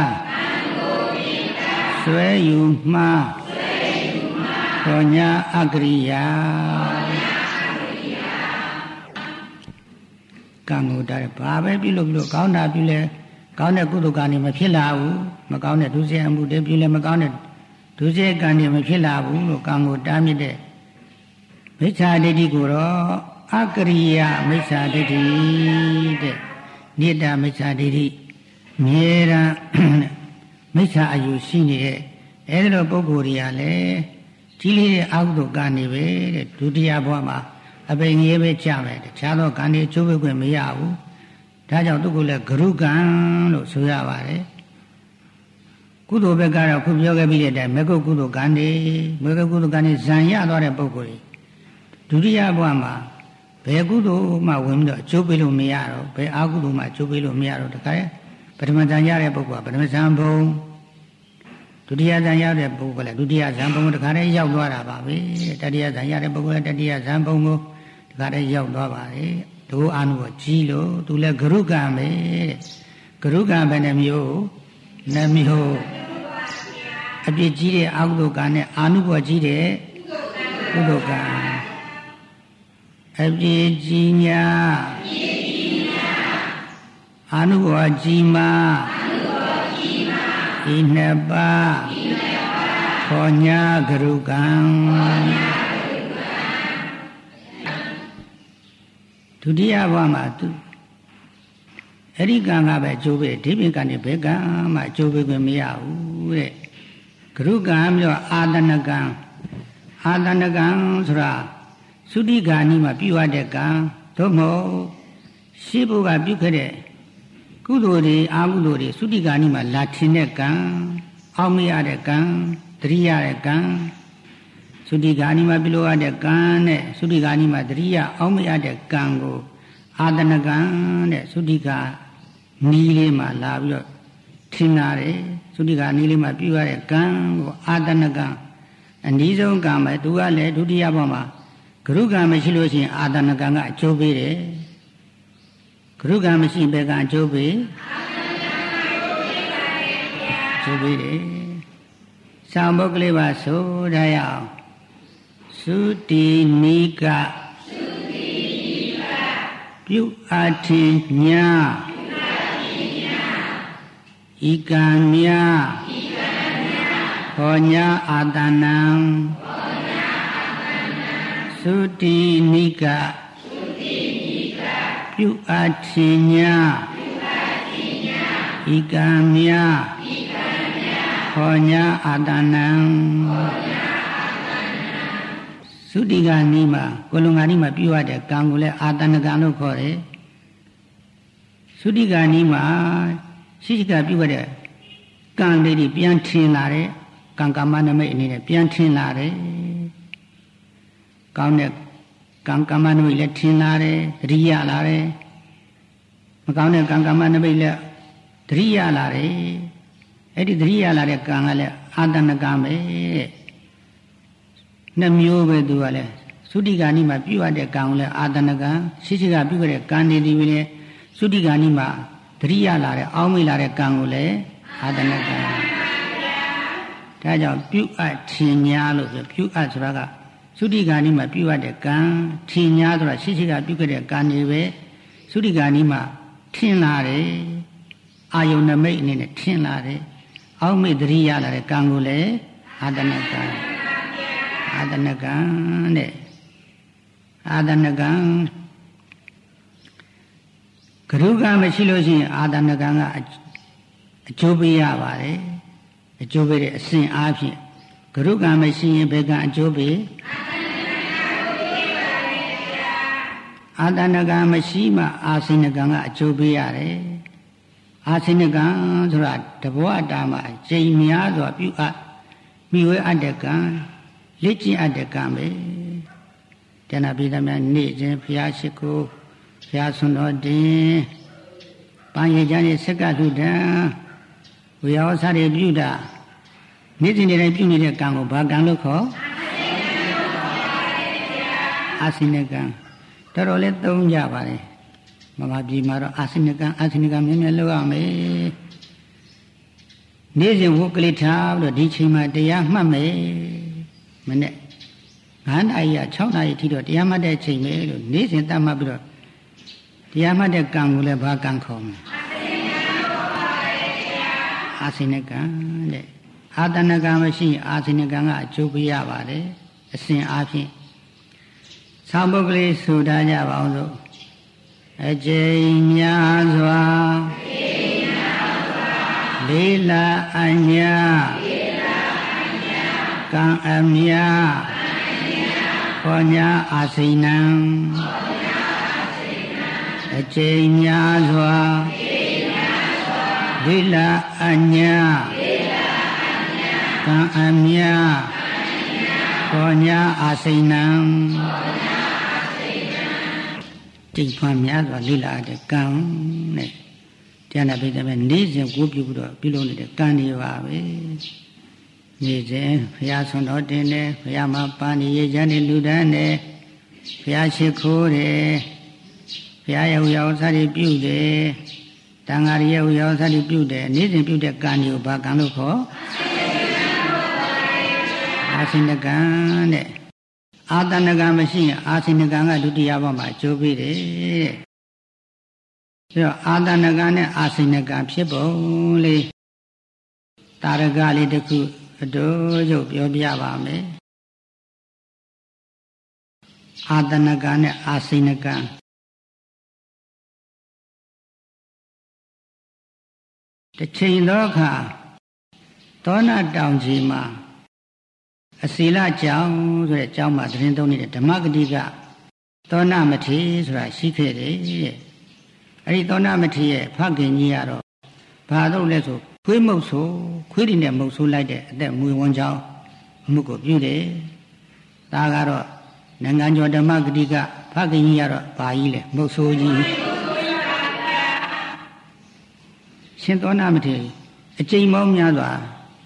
[SPEAKER 1] ဆွဲယူမှခေါ်ညာအကရိယာကံကိုတားဘာပဲပြုလို့ပြုလို့ကောင်းတာပြုလဲကောင်းတဲ့ကုသိုလ်ကံတွေမဖြစ်လာဘူးမကောင်းတဲ့ဒုစရိုက်အမှုတွေပြုလဲမကောင်းတဲ့ဒုစရိုက်ကံတွေမဖြစ်လာဘူးလို့ကံကိုတားမြစ်တဲ့မိစ္ဆာဒိဋ္ဌိကိုတော့အကရိယာမိစ္ဆာဒိဋ္ဌိတဲ့နိတ္တမိစ္ဆာဒိဋ္ဌိမြေရန်မိစ္ဆာအယူရှိနေတဲ့အဲဒီလိုပုဂ္ဂိုလ်တွေကလည်းကြီးလေးတဲ့အာဟုသောကံတွေပဲတဲ့ဒုတိယဘဝမှာအပိငြေးပဲကြမယ်တခြားသောကံတွေအကျိုးပေးခွင့်မရဘူးဒါကြောင့်သူကလည်းဂရုကံလို့ဆိုရပါတယ်ကုသိုလ်ဘက်ကတော့ခုပြောခဲ့ပြီးတဲ့အတိုင်းမေကုကုသိုလ်ကံတွေမေကုကုသိုလ်ကံတွေဇံရသွားတဲ့ပုဂ္ဂိုလ်တွေဒုတိယဘဝမှာဘယ်ကုသိုလ်မှဝင်ပြီးတော့အကျိုးပေးလို့မရတော့ဘယ်အာကုသိုလ်မှအကျိုးပေးလို့မရတော့တခါပထမဇံရတဲ့ပုဂ္ဂိုလ်ကပထမဇံဘုံဒုတိယဇံရတဲ့ပုဂ္ဂိုလ်ကဒုတိယဇံဘုံတခါတည်းရောက်သွားတာပါပဲတတိယဇံရတဲ့ပုဂ္ဂိုလ်ကတတိယဇံဘုံကိုတခါတည်းရောက်သွားပါတယ်ဒုအာနုကိုကြီးလို့သူလည်းဂရုကံပဲတဲ့ဂရုကံပဲနှမျိုးနှမျိုးအပြစ်ကြီးတဲ့အာဟုသောကံနဲ့အာနုဘောကြီးတဲ့ကုသိုလ်ကံအပြစ်ကြီးညာအာနုဘောကြီးမှာဤနှစ်ပါးခေါ်ညာဂရုကံဒုတိယဘဝမှာသူအဲ့ဒီကံကပဲအကျိုးပေးဒီပြင်ကံနဲ့ဘယ်ကံမှအကျိုးပေးခွင့်မရဘူးတဲ့ဂရုကံမျိုးအာတနကံအာတနကံဆိုတာသုတိဂာနိမှာပြုရတဲ့ကံသို့မဟုတ်ရှိဖို့ကပြုခဲ့တဲ့ကုသိုလ်တွေအာကုသိုလ်တွေသုတိဂာနိမှာလာထင်တဲ့ကံအောက်မရတဲ့ကံတတိယတဲ့ကံသုတိဂာနိမှာပြုလို့ရတဲ့ကံနဲ့သုတိဂာနိမှာတတိယအောက်မရတဲ့ကံကိုအာတနကံတဲ့သုတိဂာနီးလေးမှာလာပြီးတော့ထင်လာတယ်သုတိဂာနီးလေးမှာပြုရတဲ့ကံကိုအာတနကံအနည်းဆုံးကံပဲသူကလည်းဒုတိယဘဝမှာဂရုကံမရှိလို့ရှိရင်အာတနကံကအကျိုးပေးတယ်ဂရုကံမရှိဘယ်ကအကျိုးပေးအကျိုးပေးတယ်ဆောင်းဘုတ်ကလေးပါဆိုထားရအောင်သုတိနိကသုတိနိကပြုအပ်ထင်ညာဤကံမြဤကံမြဟောညာအာတနံဟောညာအာတနံသုတိနိကသုတိနိကပြုအပ်ထင်ညာပြုအပ်ထင်ညာဤကံမြဤကံမြဟောညာအာတနံဟောညာအာတနံသုတိကနီးမှာကိုလုံငါနီးမှာပြုရတဲ့ကံကိုလည်းအာတဏကံလို့ခေါ်တယ်သုတိကနီးမှာရှိရှိကပြုရတဲ့ကံလေးတွေပြန်ထင်လာတဲ့ကံကမ္မနမိတ်အနေနဲ့ပြန်ထင်လာတယ်ကောင်းတဲ့ကံကမ္မနမိတ်လည်းထင်လာတယ်သတိရလာတယ်မကောင်းတဲ့ကံကမ္မနမိတ်လည်းသတိရလာတယ်အဲ့ဒီသတိရလာတဲ့ကံကလည်းအာတဏကံပဲနှစ်မျိုးပဲသူကလည်းသုတိကနိမှာပြုရတဲ့ကံကိုလည်းအာတဏကံရှိရှိကပြုခဲ့တဲ့ကံတွေဒီပဲလေသုတိကနိမှာသတိရလာတဲ့အောင်းမိလာတဲ့ကံကိုလည်းအာတဏကံဒါကြောင့်ပြုအပ်ထင်ညာလို့ဆိုပြုအပ်ဆိုတာကသုတိကနိမှာပြုရတဲ့ကံထင်ညာဆိုတာရှိရှိကပြုခဲ့တဲ့ကံတွေပဲသုတိကနိမှာထင်လာတယ်အာယုန်နမိတ်အနေနဲ့ထင်လာတယ်အောက်မေ့သတိရလာတဲ့ကံကိုလည်းအာတဏကံအာတဏကံတဲ့အာတဏကံကရုကမရှိလို့ရှိရင်အာတဏကံကအကျိုးပေးရပါတယ်အကျိုးပေးတဲ့အစဉ်အားဖြင့်ကရုကမရှိရင်ဘယ်ကအကျိုးပေးအာတဏကံမရှိမှအာစိဏကံကအကျိုးပေးရတယ်အာစိဏကံဆိုတာတဘောအတာမှာကျိန်များစွာပြုအပ်မိဝဲအတ္တကံလက်ကျင့်အတ္တကံပဲတဏှာပိသမနေ့ချင်းဘုရားရှိခိုးဘုရားဆွန်တော်တင်ပန်းရည်ချမ်းရဲ့စက္ကထုတံဝေယောစာတွေပြုတာနေ့စဉ်နေ့တိုင်းပြုနေတဲ့ကံကိုဘာကံလို့ခေါ်အာစိဏကံတော်တော်လေးသုံးကြပါလေမမပြည်မှာတော့အာစိဏကံအာစိဏကံမြဲမြဲလုပ်ရမယ်နေ့စဉ်ဝုကလိထားလို့ဒီချိန်မှာတရားမှတ်မယ်မနေ့ငါးနာရီက၆နာရီထိတော့တရားမှတ်တဲ့ချိန်ပဲလို့နေ့စဉ်တတ်မှတ်ပြီးတော့တရားမှတ်တဲ့ကံကိုလည်းဘာကံခေါ်မလဲအာစိဏကံတဲ့အာတဏကံမရှိအာစိဏကံကအကျိုးပေးရပါတယ်အစဉ်အားဖြင့်သာပုဂ္ဂလိဆိုထားကြပါအောင်စို့အကျိန်များစွာလေးလာအညာကံအမြခေါ်ညာအာစိဏံအကျိန်များစွာလေးလာအညာကံအမြခေါ်ညာအာစိဏံတိတ်ဖွားများစွာလေးလာတဲ့ကံနဲ့တရားနာပိဋကပဲနေ့စဉ်ကိုပြုပြီးတော့ပြုလုပ်နေတဲ့ကံတွေပါပဲနေ့စဉ်ဘုရားဆွန်တော်တင်တယ်ဘုရားမှာပါဏိရေချမ်းနေလူတန်းတယ်ဘုရားရှိခိုးတယ်ဘုရားရဲ့ဝေယောစာတွေပြုတယ်တန်ဃာရဲ့ဝေယောစာတွေပြုတယ်နေ့စဉ်ပြုတဲ့ကံတွေကိုဘာကံလို့ခေါ်အာစိဏကံတဲ့အာတဏကံမရှိရင်အာစိဏကံကဒုတိယဘဝမှာအကျိုးပေးတယ်တဲ့ပြီးတော့အာတဏကံနဲ့အာစိဏကံဖြစ်ပုံလေးတာရကလေးတစ်ခုအတူရုပ်ပြောပြပါမယ်အာတဏကံနဲ့အာစိဏကံတစ်ချိန်သောအခါသောဏတောင်ကြီးမှာအစီလကျောင်းဆိုတဲ့ကျောင်းမှာသတင်းသုံးနေတဲ့ဓမ္မဂတိကသောဏမထေရဆိုတာရှိခဲ့တယ်တဲ့အဲဒီသောဏမထေရရဲ့ဖခင်ကြီးကတော့ဘာလို့လဲဆိုခွေးမုတ်ဆိုခွေးတွေနဲ့မုတ်ဆိုးလိုက်တဲ့အသက်မွေဝန်းကြောင်းအမှုကိုပြုတယ်ဒါကတော့နိုင်ငံကျော်ဓမ္မဂတိကဖခင်ကြီးကတော့ဘာကြီးလဲမုတ်ဆိုးကြီးရှင်သောဏမထေရအကျိန်မောင်းများစွာ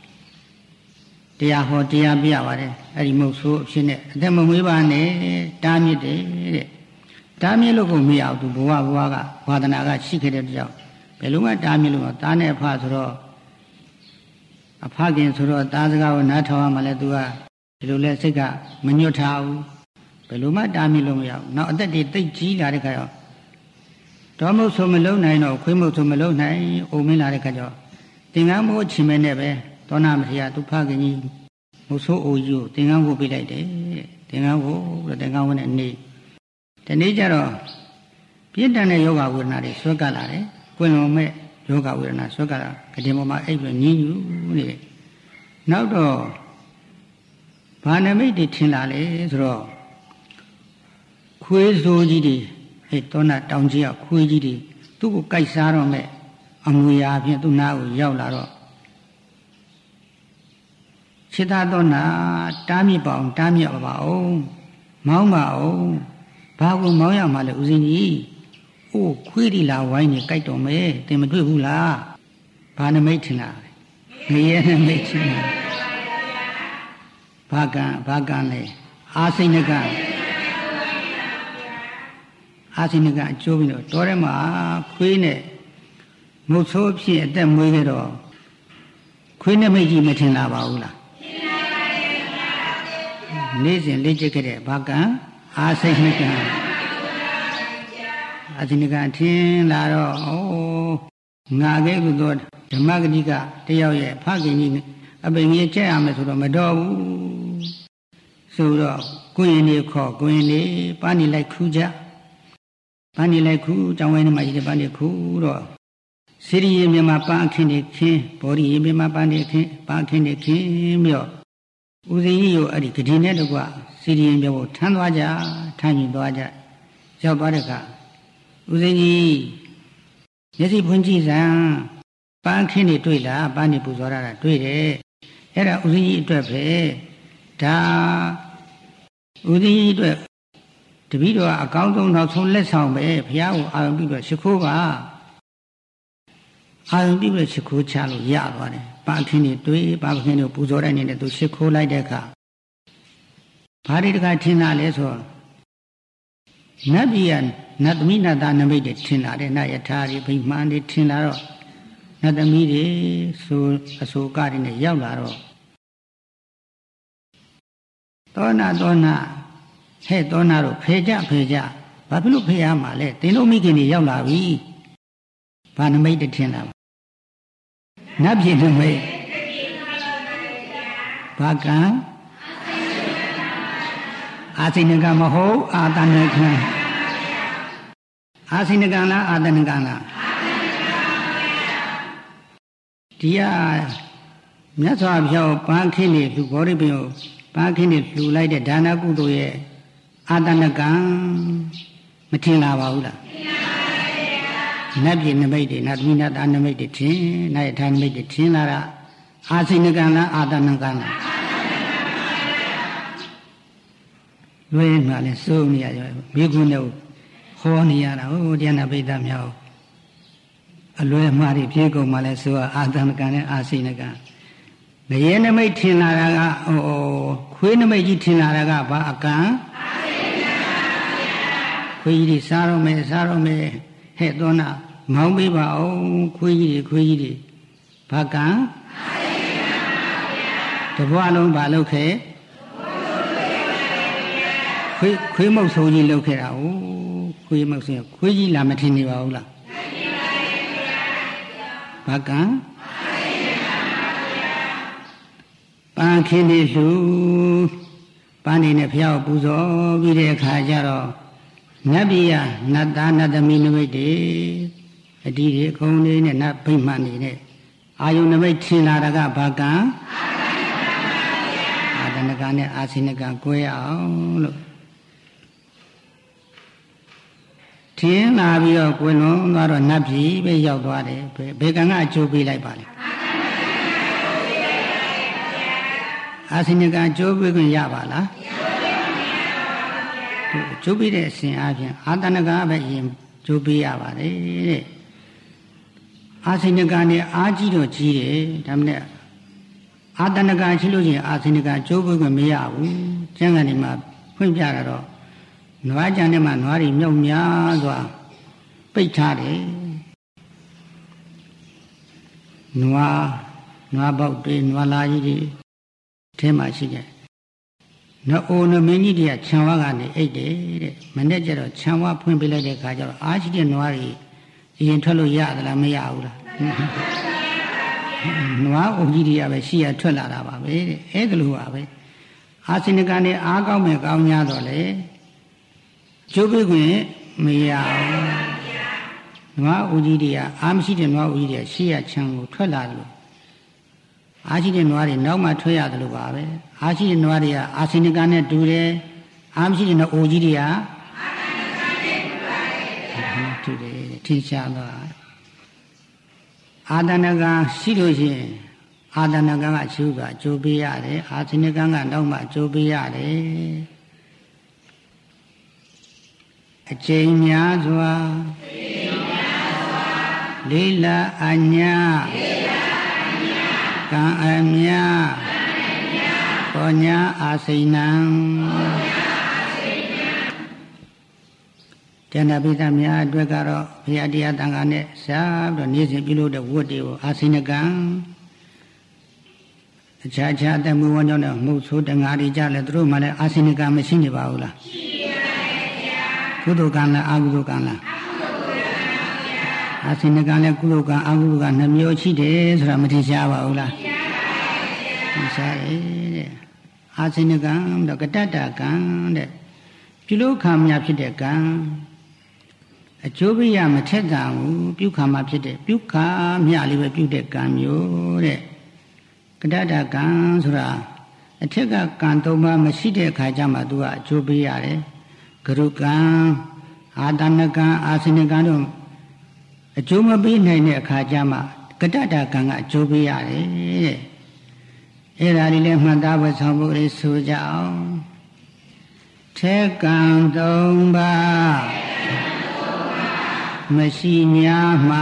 [SPEAKER 1] တရားဟောတရားပြပါတယ်အဲ့ဒီမုတ်ဆိုးအဖြစ်နဲ့အသက်မမွေးပါနဲ့တားမြစ်တယ်တဲ့တားမြစ်လို့ကိုမရဘူးသူဘဝဘဝကဝါဒနာကရှိခဲ့တဲ့ကြောင့်ဘယ်လိုမှတားမြစ်လို့တားနဲ့အဖဆိုတော့အဖခင်ဆိုတော့တားစကားကိုနားထောင်ရမှလည်းသူကဒီလိုလဲစိတ်ကမညွတ်ထားဘူးဘယ်လိုမှတားမြစ်လို့မရဘူးနောက်အသက်တွေတိတ်ကြီးလာတဲ့ခါကျတော့တော်မုတ်ဆိုမလုံးနိုင်တော့ခွေးမုတ်ဆိုမလုံးနိုင်အုံမင်းလာတဲ့ခါကျတော့သင်္ကန်းမိုးချင်မဲနဲ့ပဲသောဏမထေရသူဖခင်ကြီးမုတ်ဆိုးအိုကြီးကိုသင်္ကန်းကိုပေးလိုက်တယ်သင်္ကန်းကိုပြီးတော့သင်္ကန်းဝင်တဲ့နေ့ဒီနေ့ကျတော့ပြင်းထန်တဲ့ယောဂဝေဒနာတွေဆွဲကပ်လာတယ်ကွင်လုံးမဲ့ယောဂဝေဒနာဆွဲကပ်လာကတိပေါ်မှာအိပ်ပြီးညင်းညူးနေတယ်နောက်တော့ဘာနမိတ်တွေထင်လာလေဆိုတော့ခွေးစိုးကြီးတွေဟဲ့သောနာတောင်ကြီးကခွေးကြီးတွေသူ့ကိုကြိုက်စားတော့မဲ့အမွေအပြင်သူ့နားကိုရောက်လာတော့ခြေသားသောနာတားမြစ်ပါအောင်တားမြစ်ပါအောင်မောင်းပါအောင်ဘာကိုမောင်းရမှာလဲဦးဇင်းကြီးအိုးခွေးဒီလာဝိုင်းနေကြိုက်တော့မယ်သင်မတွေ့ဘူးလားဘာနမိတ်ထင်လားငရဲနမိတ်ထင်လားဘာကံဘာကံလဲအာစိဏကအာစိဏကအကျိုးပြီးတော့တော်ထဲမှာခွေးနဲ့ငုတ်ဆိုးဖြစ်အသက်မွေးခဲ့တော့ခွေးနမိတ်ကြီးမထင်လာပါဘူးလားနေ့စဉ်လေ့ကျက်ခဲ့တဲ့ဘာကံအာစိဏကအာစိဏကထင်လာတော့ဩငါကဲကုသောဓမ္မဂတိကတယောက်ရဲ့ဖခင်ကြီးအပင်ကြီးကျက်ရမယ်ဆိုတော့မတော်ဘူးဆိုတော့ကိုရင်နေခေါ်ကိုရင်နေပန်းနေလိုက်ခူးကြပန်းနေလိုက်ခူးတောင်းဝဲနေမှာရှိတဲ့ပန်းနေခူးတော့စီရီရေမြမှာပန်းအခင်းနေခင်းဘော်ဒီရေမြမှာပန်းနေခင်းပန်းအခင်းနေခင်းပြီးတော့ဦးဇင်းကြီးကိုအဲ့ဒီဂတိနဲ့တကွစီရီရေမြကိုထမ်းသွားကြထမ်းယူသွားကြရောက်သွားတဲ့အခါဦးဇင်းကြီးမျက်စိဖွင့်ကြည့်စမ်းပန်းခင်းနေတွေ့လားပန်းနေပူဇော်ရတာတွေ့တယ်အဲ့ဒါဦးဇင်းကြီးအတွက်ပဲဒါဦးဇင်းကြီးအတွက်တပည့်တော်ကအကောင်းဆုံးနောက်ဆုံးလက်ဆောင်ပဲဘုရားကိုအာရုံပြုတော့ရှိခိုးပါအာရုံပြုလို့ရှိခိုးချလို့ရသွားတယ်ပန်းခင်းနေတွေ့ပန်းခင်းနေပူဇော်တဲ့နေနဲ့သူရှိခိုးလိုက်တဲ့အခါဘာတွေတခါထင်လာလဲဆိုတော့နတ်ပြည်ကနတ်သမီးနတ်သားနမိတ်တွေထင်လာတယ်နတ်ယထာတွေဗိမာန်တွေထင်လာတော့နတ်သမီးတွေဆိုအဆိုကတွေနဲ့ရောက်လာတော့သောနာသောနာဟဲ့သောနာတို့ဖေကြဖေကြဘာဖြစ်လို့ဖေရမှာလဲတင်းတို့မိခင်တွေရောက်လာပြီဘာနမိတ်တွေထင်လာနတ်ပြည်နမိတ်ဘာကံအာစိဏကမဟုတ်အာတဏကံအာစိဏကံလားအာတဏကံလားဒီကမြတ်စွာဘုရားပန်းခင်းနေလူဘောဓိပင်ကိုပန်းခင်းနေလူလိုက်တဲ့ဒါနကုသိုလ်ရဲ့အာတဏကံမထင်လာပါဘူးလားထင်ပါပါဘုရားနတ်ပြည်နမိတ်တွေနတ်သမီးနတ်သားနမိတ်တွေထင်နတ်ယထာနမိတ်တွေထင်လာတာအာစိဏကံလားအာတဏကံလားလွယ်မှလည်းစိုးနေရရောမိကုနဲ့ဟောနေရတာဟိုတရားနာပိဋကမြောက်အလွယ်မှားတွေပြေကုန်မှလည်းဆိုအာတဏကံနဲ့အာစိဏကံငရဲနမိတ်ထင်လာတာကဟိုခွေးနမိတ်ကြီးထင်လာတာကဘာအကံအာစိဏကံပါဗျာခွေးကြီးစားတော့မယ်စားတော့မယ်ဟဲ့သောနာမောင်းပေးပါအောင်ခွေးကြီးတွေခွေးကြီးတွေဘာကံအာစိဏကံပါဗျာတဘွားလုံးဘာလုပ်ခဲ့ခွေးခွေးမုတ်ဆိုးကြီးလုပ်ခဲ့တာ哦ခွေးမုတ်ဆိုးခွေးကြီးလာမထင်နေပါဘူးလားထင်ပါရဲ့ဗျာဘာကံပန်းခင်းနေလှူပန်းနေနဲ့ဘုရားကိုပူဇော်ပြီးတဲ့အခါကျတော့နတ်ပြည်ကနတ်သားနတ်သမီးနမိတ်တွေအဒီတွေအကုန်လေးနဲ့နတ်ဗိမာန်နေနဲ့အာယုန်နမိတ်ထင်လာတာကဘာကံအာတဏကံနဲ့အာစိဏကံကိုရအောင်လို့ထင်လာပြီးတော့ကိုယ်လုံးသွားတော့နတ်ပြည်ပဲရောက်သွားတယ်ဘယ်ကံကအကျိုးပေးလိုက်ပါလဲအာစိဏကံကျိုးပေးခွင့်ရပါလားကျိုးပေးတဲ့အစဉ်အပြင်အာတဏကံပဲရင်ကျိုးပေးရပါတယ်တဲ့အာစိဏကံနဲ့အာကြီးတော့ကြီးတယ်ဒါမှမဟုတ်အာတဏကံရှိလို့ချင်းအာစိဏကံကျိုးပေးခွင့်မရဘူးကျမ်းဂန်တွေမှာဖွင့်ပြတာတော့နွားကြံထဲမှာနွားတွေမြောက်များစွာပိတ်ထားတယ်နွားနွားပေါက်တွေနွားလာကြီးတွေထဲမှာရှိတယ်။နော်အိုနမင်းကြီးတွေကခြံဝါကနေအိတ်တယ်တဲ့။မနေ့ကျတော့ခြံဝါဖွင့်ပေးလိုက်တဲ့ခါကျတော့အားရှိတဲ့နွားတွေအရင်ထွက်လို့ရသလားမရဘူးလား။နွားအိုကြီးတွေကပဲရှိရထွက်လာတာပါပဲတဲ့။အဲ့ဒါလိုပါပဲ။အာစိဏကံနဲ့အားကောင်းမဲ့ကောင်းများတော့လေကျိုးပေးခွင့်မရဘူး။နွားအိုကြီးတွေကအားမရှိတဲ့နွားအိုကြီးတွေရှိရခြံကိုထွက်လာတယ်လို့အာရှိတဲ့နွားတွေနောက်မှထွက်ရတယ်လို့ပါပဲအာရှိတဲ့နွားတွေကအာစိနကနဲ့တူတယ်အာမရှိတဲ့နွားအိုကြီးတွေကအာတဏကနဲ့တူပါတယ်တူတယ်ထင်ရှားသွားအာတဏကရှိလို့ရှိရင်အာတဏကကရှုတာအကျိုးပေးရတယ်အာစိနကကနောက်မှအကျိုးပေးရတယ်အကျဉ်းများစွာလေးလာအညာကံအမြပေါ်ညာအာစိဏံတဏ္ဍပိသများအတွက်ကတော့ဘုရားတရားတန်ခါနဲ့စားပြီးတော့နေ့စဉ်ပြုလုပ်တဲ့ဝတ်တွေကိုအာစိဏကံအခြားခြားအသက်မွေးဝမ်းကြောင်းနဲ့မှုဆိုးတငါးတွေကြလဲသူတို့မှလည်းအာစိဏကံမရှိနေပါဘူးလားရှိပါတယ်ဗျာကုသိုလ်ကံလားအကုသိုလ်ကံလားအာစိဏကံလည်းကုသိုလ်ကံအကုသိုလ်ကံနှမျိုးရှိတယ်ဆိုတာမထင်ရှားပါဘူးလားထင်ရှားတယ်တဲ့အာစိဏကံတော့ကတ္တတကံတဲ့ပြုလို့ခံမြဖြစ်တဲ့ကံအကျိုးပေးရမထက်တာဘူးပြုခံမှဖြစ်တဲ့ပြုခါမြလေးပဲပြုတဲ့ကံမျိုးတဲ့ကတ္တတကံဆိုတာအထက်ကကံသုံးပါးမရှိတဲ့အခါကျမှသူကအကျိုးပေးရတယ်ဂရုကံအာတဏကံအာစိဏကံတို့အကျိုးမပေးနိုင်တဲ့အခါကျမှကတ္တတကံကအကျိုးပေးရတယ်တဲ့အဲ့ဒါလေးလည်းမှတ်သားဖို့ဆောင်ဖို့လေးဆိုကြအောင်ထေကံသုံးပါးမရှိများမှ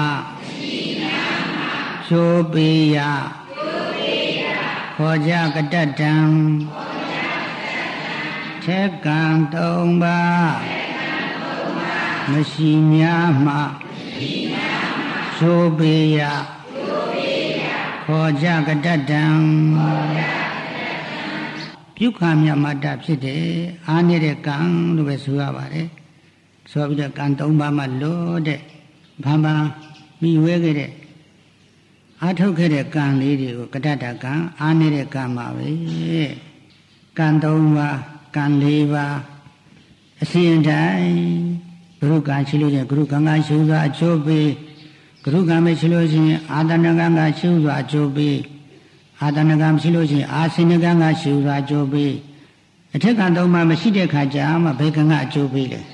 [SPEAKER 1] ကျိုးပေးရခေါ်ကြကတ္တတံထေကံသုံးပါးမရှိများမှကျိုးပေးရခေါ်ကြကတ္တတံပြုခါမြတ်မတ္တဖြစ်တယ်အားနေတဲ့ကံလို့ပဲဆိုရပါတယ်ဆိုပြီးတော့ကံသုံးပါးမှလို့တဲ့ဘာမှမိဝဲခဲ့တဲ့အားထုတ်ခဲ့တဲ့ကံလေးတွေကိုကတ္တတကံအားနေတဲ့ကံပါပဲကံသုံးပါးကံလေးပါးအစဉ်တိုင်းဂရုကံရှိလို့ချင်းဂရုကံကရှုစွာအကျိုးပေးဂရုကံမရှိလို့ချင်းအာတဏကံကရှုစွာအကျိုးပေးအာတဏကံမရှိလို့ချင်းအာစိဏကံကရှုစွာအကျိုးပေးအထက်ကံသုံးပါးမရှိတဲ့ခါကျမှဘယ်ကံကအကျိုးပေးလဲ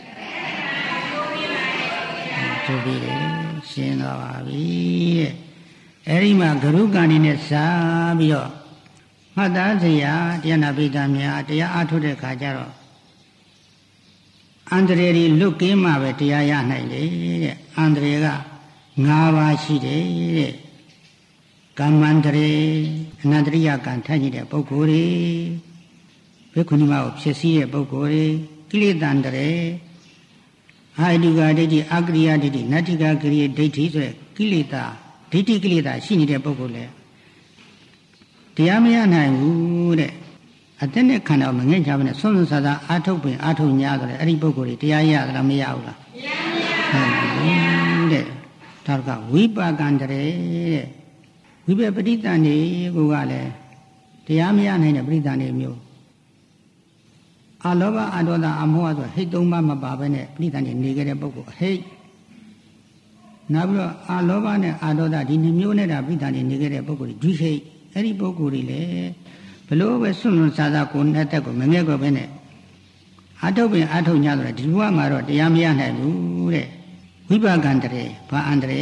[SPEAKER 1] အကျိုးပေးတယ်ရှင်းသွားပါပြီတဲ့အဲဒီမှာဂရုကံနေနဲ့စားပြီးတော့မှတ်သားစရာတရားနာပိဋကများတရားအားထုတ်တဲ့ခါကျတော့အန္တရာယ်တွေလွတ်ကင်းမှပဲတရားရနိုင်တယ်တဲ့အန္တရာယ်က၅ပါးရှိတယ်တဲ့ကမ္မန္တရေအနန္တရိယကံထိုက်နေတဲ့ပုဂ္ဂိုလ်တွေဘိက္ခုနီမကိုဖြစ်စည်းတဲ့ပုဂ္ဂိုလ်တွေကိလေသာန္တရေအာယတုကဒိဋ္ဌိအကရိယဒိဋ္ဌိနတ္ထိကကရိယဒိဋ္ဌိဆိုတဲ့ကိလေသာဒိဋ္ဌိကိလေသာရှိနေတဲ့ပုဂ္ဂိုလ်လေတရားမရနိုင်ဘူးတဲ့အသက်နဲ့ခန္ဓာမငဲ့ချဘဲနဲ့ဆွမ်းဆွမ်းစားစားအာထုတ်ပင်အာထုတ်냐ဆိုတဲ့အဲ့ဒီပုဂ္ဂိုလ်တွေတရားရသလားမရဘူးလားမရပါဘူးတဲ့ဒါကဝိပါကံတရေတဲ့ဝိပပဋိသန္ဓေကိုကလည်းတရားမရနိုင်တဲ့ပဋိသန္ဓေမျိုးအာလောဘအာဒေါသအမောဟဆိုဟိတ်သုံးပါးမပါဘဲနဲ့ပဋိသန္ဓေနေခဲ့တဲ့ပုဂ္ဂိုလ်ဟိတ်နောက်ပြီးတော့အာလောဘနဲ့အာဒေါသဒီနှမျိုးနဲ့တာပဋိသန္ဓေနေခဲ့တဲ့ပုဂ္ဂိုလ်တွေဒွိဟိတ်အဲ့ဒီပုဂ္ဂိုလ်တွေလည်းဘလို့ပဲဆွန့်လွန်စားစားကိုယ်နဲ့တက်ကိုမငဲ့ကိုပဲနဲ့အာထုတ်ပင်အာထုတ်냐ဆိုတော့ဒီဘဝမှာတော့တရားမရနိုင်ဘူးတဲ့ဝိပါကံတရေဘာအန္တရေ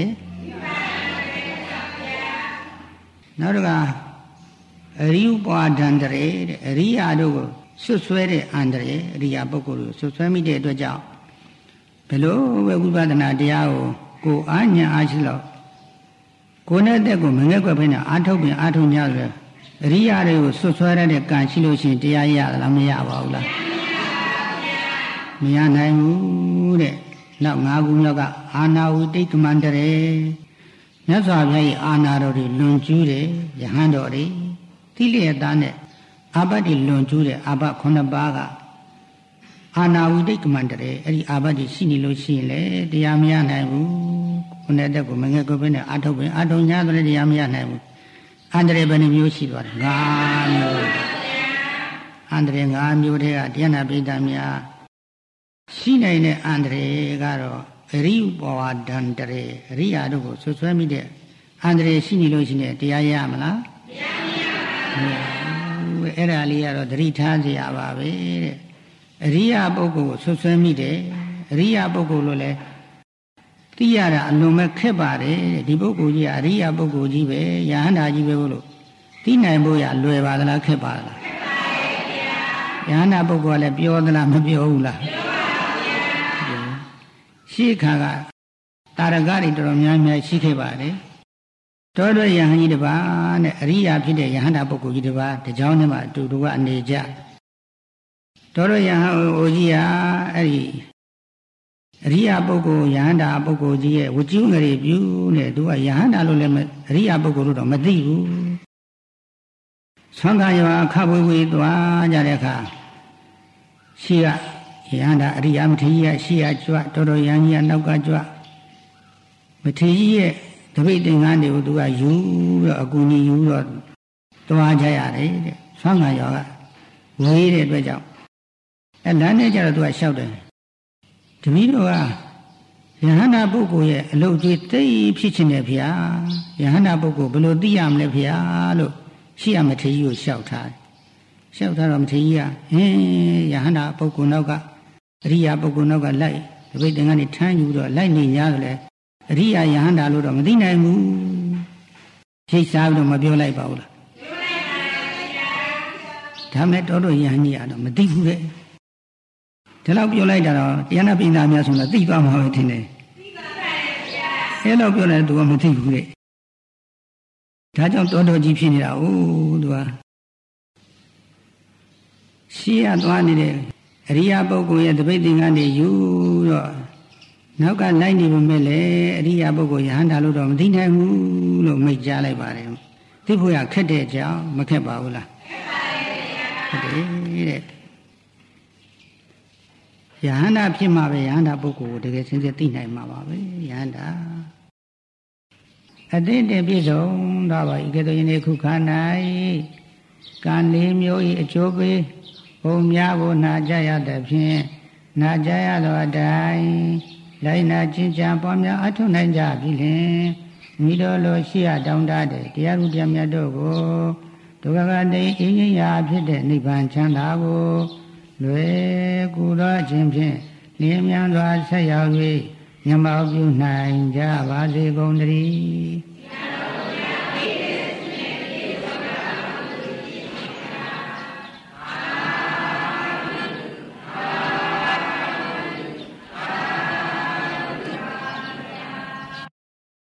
[SPEAKER 1] နောက်တော့အရိယပွားဒန္တရေတဲ့အရိယာတို့ကိုဆွဆွဲတဲ့အန္တရေအရိယာပုဂ္ဂိုလ်ကိုဆွဆွဲမိတဲ့အတွက်ကြောင့်ဘလို့ပဲဝိပဿနာတရားကိုကိုအာညာအားရှိလို့ကိုယ်နဲ့တက်ကိုမငဲ့ကွက်ဖိနေအာထုတ်ပင်အာထုတ်냐ဆိုတော့အရိယာတွေကိုဆွဆွဲရတဲ့ကံရှိလို့ရှိရင်တရားရသလားမရပါဘူးလားမရနိုင်ဘူးတဲ့နောက်၅ခုမြောက်ကအာနာဝိတိတ်ကမန္တရေမြတ်စွာဘုရားရဲ့အာနာတော်တွေလွန်ကျူးတယ်ယဟန်တော်တွေတိလျက်သားနဲ့အာဘတ်တွေလွန်ကျူးတယ်အာဘတ်ခုနှစ်ပါးကအာနာဝိတိတ်ကမန္တရေအဲ့ဒီအာဘတ်တွေရှိနေလို့ရှိရင်လေတရားမရနိုင်ဘူးခုနဲ့တက်ကိုမငဲ့ကိုပဲနဲ့အာထုတ်ပင်အာထုတ်냐ဆိုလည်းတရားမရနိုင်ဘူးအန္တရာယ်ဘယ်နှမျိုးရှိသွားတယ်၅မျိုးအန္တရာယ်၅မျိုးတည်းကတရားနာပိဋကများရှိနိုင်တဲ့အန္တရာယ်ကတော့အရိယဘောဒန္တရေအရိယာတို့ကိုဆွဆွဲမိတဲ့အန္တရာယ်ရှိနေလို့ရှိရင်တရားရမလားမရပါဘူးအဲ့ဒါလေးကတော့သတိထားစရာပါပဲတဲ့အရိယာပုဂ္ဂိုလ်ကိုဆွဆွဲမိတယ်အရိယာပုဂ္ဂိုလ်လို့လည်းသိရတာအလွန်ပဲခက်ပါတယ်ဒီပုဂ္ဂိုလ်ကြီးကအရိယာပုဂ္ဂိုလ်ကြီးပဲယဟန္တာကြီးပဲလို့သိနိုင်ဖို့ရလွယ်ပါသလားခက်ပါသလားခက်ပါရဲ့ဗျာယဟန္တာပုဂ္ဂိုလ်ကလည်းပြောသလားမပြောဘူးလားပြောပါဗျာရှေးခါကတာရကတွေတော်တော်များများရှိခဲ့ပါတယ်တောတော်ယဟန်ကြီးတစ်ပါးနဲ့အရိယာဖြစ်တဲ့ယဟန္တာပုဂ္ဂိုလ်ကြီးတစ်ပါးတကြောင်းနဲ့မှအတူတူကအနေကြတောတော်ယဟန်အိုကြီးဟာအဲ့ဒီအရိယာပုဂ္ဂိုလ်ယဟန္တာပုဂ္ဂိုလ်ကြီးရဲ့ဝကျူးငရေပြုနဲ့သူကယဟန္တာလို့လည်းအရိယာပုဂ္ဂိုလ်လို့တော့မသိဘူးဆွမ်းသာရွာခဘွေဝေသွားကြတဲ့အခါရှိကယဟန္တာအရိယာမထေရကြီးကရှိကကြွတောတော်ယဟန်ကြီးကနောက်ကကြွမထေရကြီးရဲ့တပိတ်သင်္ကန်းတွေကိုသူကယူပြီးတော့အကူကြီးယူတော့သွားကြရတယ်တဲ့ဆွမ်းသာရွာကဝေးတဲ့အတွက်ကြောင့်အဲလမ်းနဲ့ကျတော့သူကလျှောက်တယ်တပည့်တော်ကယဟန္တာပုဂ္ဂိုလ်ရဲ့အလုပ်ကြီးသိဖြစ်ခြင်းနဲ့ဗျာယဟန္တာပုဂ္ဂိုလ်ဘယ်လိုသိရမလဲဗျာလို့ရှိရမထေရကြီးကိုလျှောက်ထားတယ်လျှောက်ထားတော့မထေရကြီးကဟင်းယဟန္တာပုဂ္ဂိုလ်နောက်ကအရိယာပုဂ္ဂိုလ်နောက်ကလိုက်တပိတ်သင်္ကန်းတွေထမ်းယူတော့လိုက်နေ냐ဆိုလဲအရိယာယဟန္တာလို့တော့မသိနိုင်ဘူးရိတ်စားပြီးတော့မပြောလိုက်ပါဘူးလားပြောလိုက်ပါဗျာဒါမဲ့တော်တော်ယဟန်ကြီးကတော့မသိဘူးတဲ့ဒါတော့ပြောလိုက်တာတော့တရားနာပိဏာများဆိုတော့သိသွားမှာပဲထင်တယ်သိပါပါဗျာအဲ့တော့ပြောလိုက်သူကမသိဘူးတဲ့ဒါကြောင့်တော်တော်ကြီးဖြစ်နေတာ哦သူကရှေ့ရသွားနေတဲ့အရိယာပုဂ္ဂိုလ်ရဲ့တပိတ်သင်္ကန်းတွေယူတော့နောက်ကလိုက်နေပါမဲ့လေအရိယာပုဂ္ဂိုလ်ယဟန္တာလို့တော့မသိနိုင်ဘူးလို့မိတ်ကြားလိုက်ပါတယ်သိဖို့ရခက်တဲ့ကြောင့်မခက်ပါဘူးလားခက်ပါတယ်ဗျာခက်တယ်တဲ့ယဟန္တာဖြစ်မှာပဲယဟန္တာပုဂ္ဂိုလ်ကိုတကယ်စင်စစ်သိနိုင်မှာပါပဲယဟန္တာအတိတ်တပြည့်စုံတော့ပါဤကဲ့သို့ယနေ့ခုခါ၌ကံလေးမျိုး၏အကျိုးပေးဘုံများကိုနာကြရသဖြင့်နာကြရသောအတိုင်းလိုက်နာကျင့်ကြံပွားများအထောက်နိုင်ကြပြီလင်မိတော်လိုရှိရတောင်းတတဲ့တရားဥတရားမြတ်တို့ကိုဒုက္ခကတိအင်းကြီးရာဖြစ်တဲ့နိဗ္ဗာန်ချမ်းသာကိုလွယ်ကူသောခြင်းဖြင့်လင်းမြန်စွာဆက်ရောက်၍မျက်မှောက်ပြုနိုင်ကြပါစေကုန်သတည်း